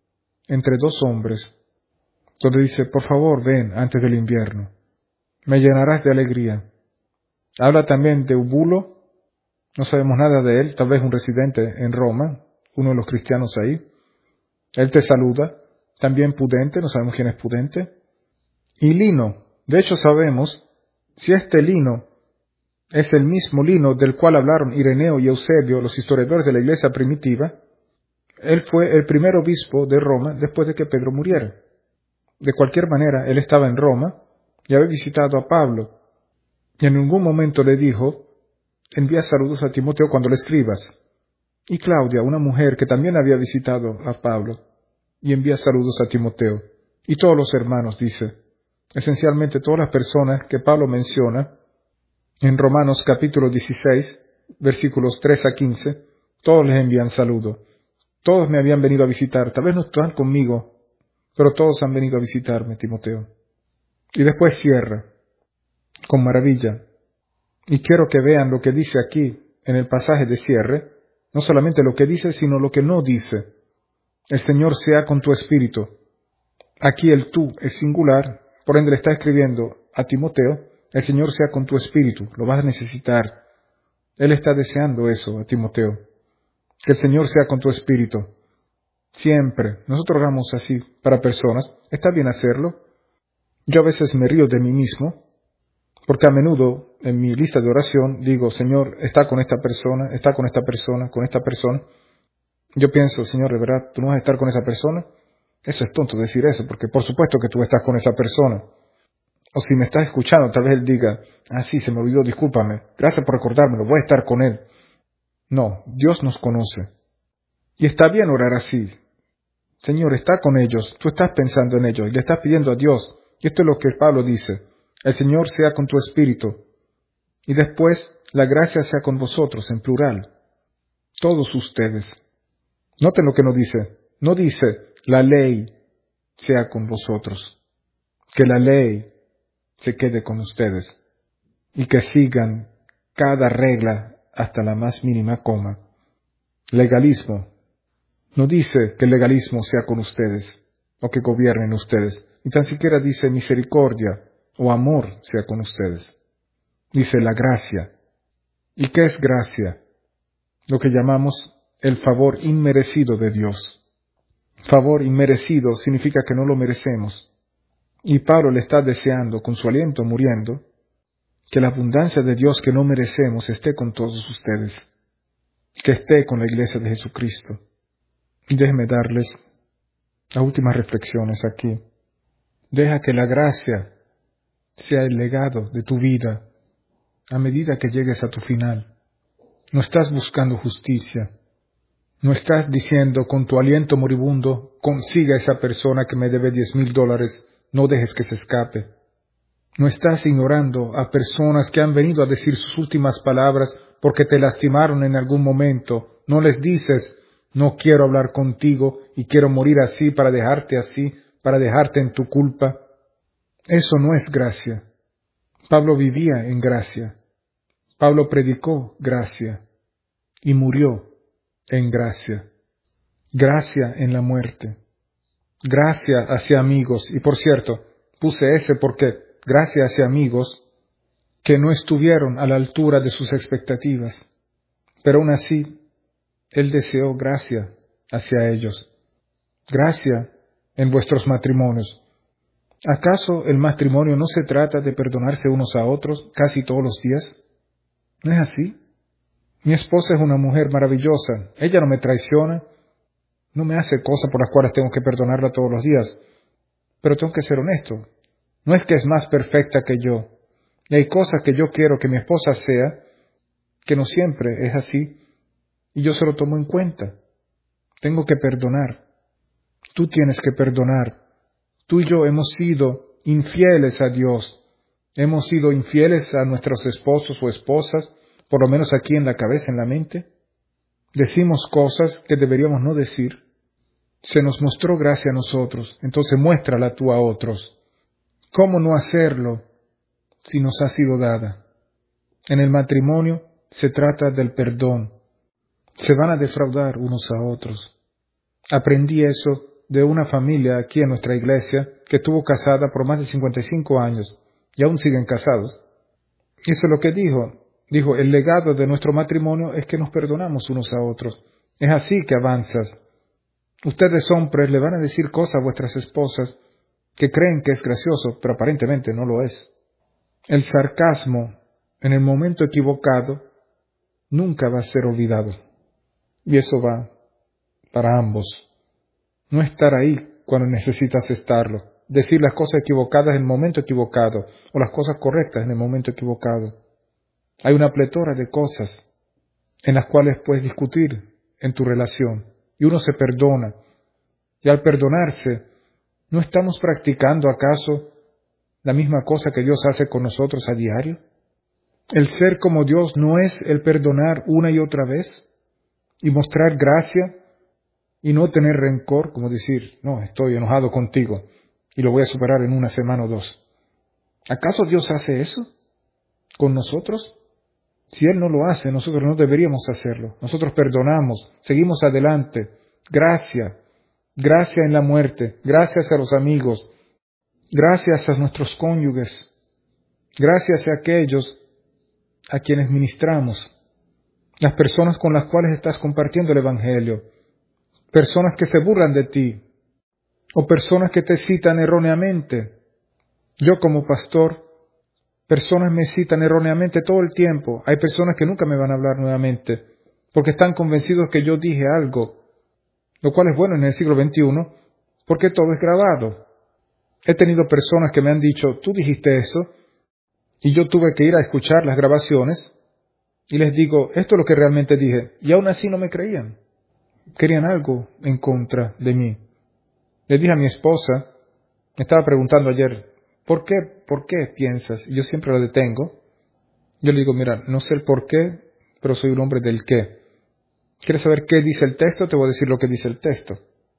entre dos hombres, donde dice, por favor, ven antes del invierno. Me llenarás de alegría. Habla también de Eubulo. No sabemos nada de él, tal vez un residente en Roma, uno de los cristianos ahí. Él te saluda. También Pudente, no sabemos quién es Pudente. Y Lino, de hecho sabemos, si este Lino es el mismo lino del cual hablaron Ireneo y Eusebio, los historiadores de la iglesia primitiva. Él fue el primer obispo de Roma después de que Pedro muriera. De cualquier manera, él estaba en Roma y había visitado a Pablo. Y en ningún momento le dijo, envía saludos a Timoteo cuando le escribas. Y Claudia, una mujer que también había visitado a Pablo, y envía saludos a Timoteo. Y todos los hermanos, dice. Esencialmente todas las personas que Pablo menciona en Romanos capítulo dieciséis, versículos tres a quince, todos les envían saludo. Todos me habían venido a visitar, tal vez no están conmigo, pero todos han venido a visitarme, Timoteo. Y después cierra, con maravilla. Y quiero que vean lo que dice aquí, en el pasaje de cierre, no solamente lo que dice, sino lo que no dice. El Señor sea con tu espíritu. Aquí el tú es singular, por ende le está escribiendo a Timoteo, el Señor sea con tu espíritu, lo vas a necesitar. Él está deseando eso a Timoteo, que el Señor sea con tu espíritu. Siempre, nosotros oramos así para personas, está bien hacerlo. Yo a veces me río de mí mismo, porque a menudo en mi lista de oración digo, Señor, está con esta persona, está con esta persona, con esta persona. Yo pienso, Señor, ¿de verdad tú no vas a estar con esa persona? Eso es tonto decir eso, porque por supuesto que tú estás con esa persona. O si me estás escuchando, tal vez él diga, ah, sí, se me olvidó, discúlpame, gracias por recordármelo, voy a estar con él. No, Dios nos conoce. Y está bien orar así. Señor, está con ellos, tú estás pensando en ellos y le estás pidiendo a Dios. Y esto es lo que Pablo dice, el Señor sea con tu espíritu. Y después, la gracia sea con vosotros, en plural. Todos ustedes. Noten lo que no dice. No dice, la ley sea con vosotros. Que la ley se quede con ustedes. Y que sigan cada regla hasta la más mínima coma. Legalismo. No dice que el legalismo sea con ustedes, o que gobiernen ustedes, ni tan siquiera dice misericordia o amor sea con ustedes. Dice la gracia. ¿Y qué es gracia? Lo que llamamos el favor inmerecido de Dios. Favor inmerecido significa que no lo merecemos. Y Pablo le está deseando, con su aliento muriendo, que la abundancia de Dios que no merecemos esté con todos ustedes, que esté con la iglesia de Jesucristo. Y déjenme darles las últimas reflexiones aquí. Deja que la gracia sea el legado de tu vida a medida que llegues a tu final. No estás buscando justicia. No estás diciendo con tu aliento moribundo, consiga a esa persona que me debe diez mil dólares, no dejes que se escape. No estás ignorando a personas que han venido a decir sus últimas palabras porque te lastimaron en algún momento. No les dices, no quiero hablar contigo y quiero morir así para dejarte así, para dejarte en tu culpa. Eso no es gracia. Pablo vivía en gracia. Pablo predicó gracia y murió en gracia. Gracia en la muerte. Gracia hacia amigos. Y por cierto, puse ese porque gracia hacia amigos que no estuvieron a la altura de sus expectativas. Pero aún así, él deseó gracia hacia ellos. Gracia en vuestros matrimonios. ¿Acaso el matrimonio no se trata de perdonarse unos a otros casi todos los días? ¿No es así? Mi esposa es una mujer maravillosa. Ella no me traiciona. No me hace cosas por las cuales tengo que perdonarla todos los días. Pero tengo que ser honesto. No es que es más perfecta que yo. Y hay cosas que yo quiero que mi esposa sea, que no siempre es así. Y yo se lo tomo en cuenta. Tengo que perdonar. Tú tienes que perdonar. Tú y yo hemos sido infieles a Dios. Hemos sido infieles a nuestros esposos o esposas, por lo menos aquí en la cabeza, en la mente. Decimos cosas que deberíamos no decir. Se nos mostró gracia a nosotros, entonces muéstrala tú a otros. ¿Cómo no hacerlo si nos ha sido dada? En el matrimonio se trata del perdón. Se van a defraudar unos a otros. Aprendí eso de una familia aquí en nuestra iglesia que estuvo casada por más de cincuenta y cinco años y aún siguen casados. Y eso es lo que dijo. Dijo, el legado de nuestro matrimonio es que nos perdonamos unos a otros. Es así que avanzas. Ustedes hombres le van a decir cosas a vuestras esposas que creen que es gracioso, pero aparentemente no lo es. El sarcasmo en el momento equivocado, nunca va a ser olvidado. Y eso va para ambos. No estar ahí cuando necesitas estarlo. Decir las cosas equivocadas en el momento equivocado o las cosas correctas en el momento equivocado. Hay una pletora de cosas en las cuales puedes discutir en tu relación y uno se perdona. Y al perdonarse, ¿no estamos practicando acaso la misma cosa que Dios hace con nosotros a diario? El ser como Dios no es el perdonar una y otra vez y mostrar gracia y no tener rencor, como decir, no, estoy enojado contigo y lo voy a superar en una semana o dos. ¿Acaso Dios hace eso con nosotros? Si Él no lo hace, nosotros no deberíamos hacerlo. Nosotros perdonamos, seguimos adelante. Gracia, gracia en la muerte, gracias a los amigos, gracias a nuestros cónyuges, gracias a aquellos a quienes ministramos, las personas con las cuales estás compartiendo el Evangelio, personas que se burlan de ti, o personas que te citan erróneamente. Yo como pastor, personas me citan erróneamente todo el tiempo. Hay personas que nunca me van a hablar nuevamente, porque están convencidos que yo dije algo, lo cual es bueno en el siglo veintiuno, porque todo es grabado. He tenido personas que me han dicho, tú dijiste eso, y yo tuve que ir a escuchar las grabaciones, y les digo, esto es lo que realmente dije, y aún así no me creían. Querían algo en contra de mí. Le dije a mi esposa, me estaba preguntando ayer, ¿por qué, por qué piensas? Y yo siempre la detengo. Yo le digo, mira, no sé el por qué, pero soy un hombre del qué. ¿Quieres saber qué dice el texto? Te voy a decir lo que dice el texto.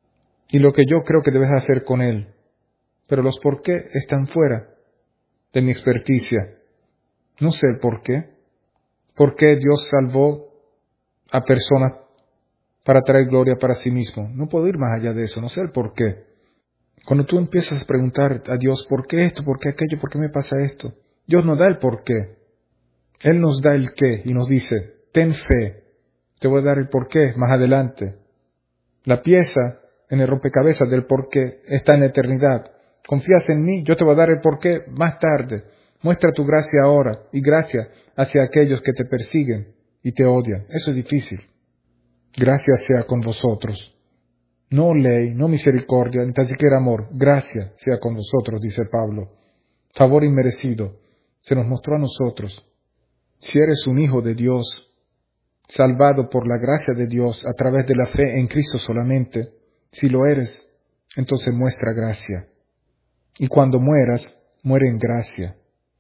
Y lo que yo creo que debes hacer con él. Pero los por qué están fuera de mi experticia. No sé el por qué. ¿Por qué Dios salvó a personas para traer gloria para sí mismo? No puedo ir más allá de eso, no sé el por qué. Cuando tú empiezas a preguntar a Dios, ¿por qué esto? ¿Por qué aquello? ¿Por qué me pasa esto? Dios nos da el por qué. Él nos da el qué y nos dice, ten fe. Te voy a dar el por qué más adelante. La pieza en el rompecabezas del por qué está en la eternidad. Confías en mí, yo te voy a dar el por qué más tarde. Muestra tu gracia ahora y gracia hacia aquellos que te persiguen y te odian. Eso es difícil. Gracia sea con vosotros. No ley, no misericordia, ni tan siquiera amor. Gracia sea con vosotros, dice Pablo. Favor inmerecido se nos mostró a nosotros. Si eres un hijo de Dios, salvado por la gracia de Dios a través de la fe en Cristo solamente, si lo eres, entonces muestra gracia. Y cuando mueras, muere en gracia.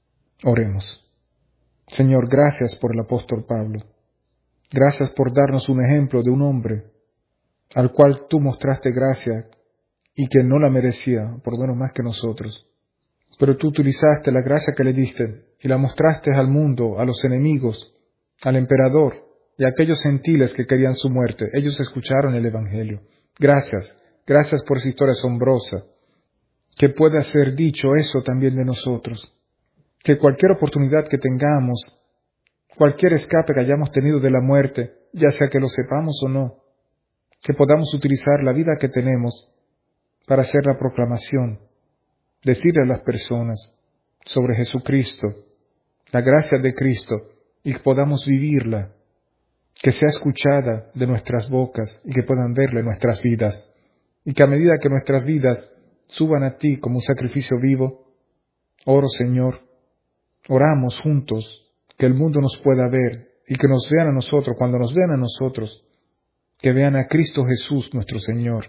Oremos. Señor, gracias por el apóstol Pablo. Gracias por darnos un ejemplo de un hombre al cual tú mostraste gracia y que no la merecía, por lo menos más que nosotros. Pero tú utilizaste la gracia que le diste y la mostraste al mundo, a los enemigos, al emperador y a aquellos gentiles que querían su muerte. Ellos escucharon el Evangelio. Gracias, gracias por esa historia asombrosa. Que pueda ser dicho eso también de nosotros. Que cualquier oportunidad que tengamos, cualquier escape que hayamos tenido de la muerte, ya sea que lo sepamos o no, que podamos utilizar la vida que tenemos para hacer la proclamación, decirle a las personas sobre Jesucristo, la gracia de Cristo, y que podamos vivirla, que sea escuchada de nuestras bocas y que puedan verla en nuestras vidas, y que a medida que nuestras vidas suban a ti como un sacrificio vivo, oro Señor, oramos juntos, que el mundo nos pueda ver y que nos vean a nosotros, cuando nos vean a nosotros, que vean a Cristo Jesús nuestro Señor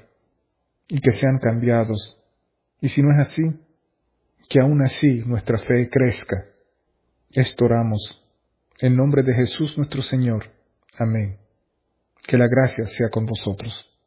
y que sean cambiados. Y si no es así, que aún así nuestra fe crezca. Esto oramos en nombre de Jesús nuestro Señor. Amén. Que la gracia sea con vosotros.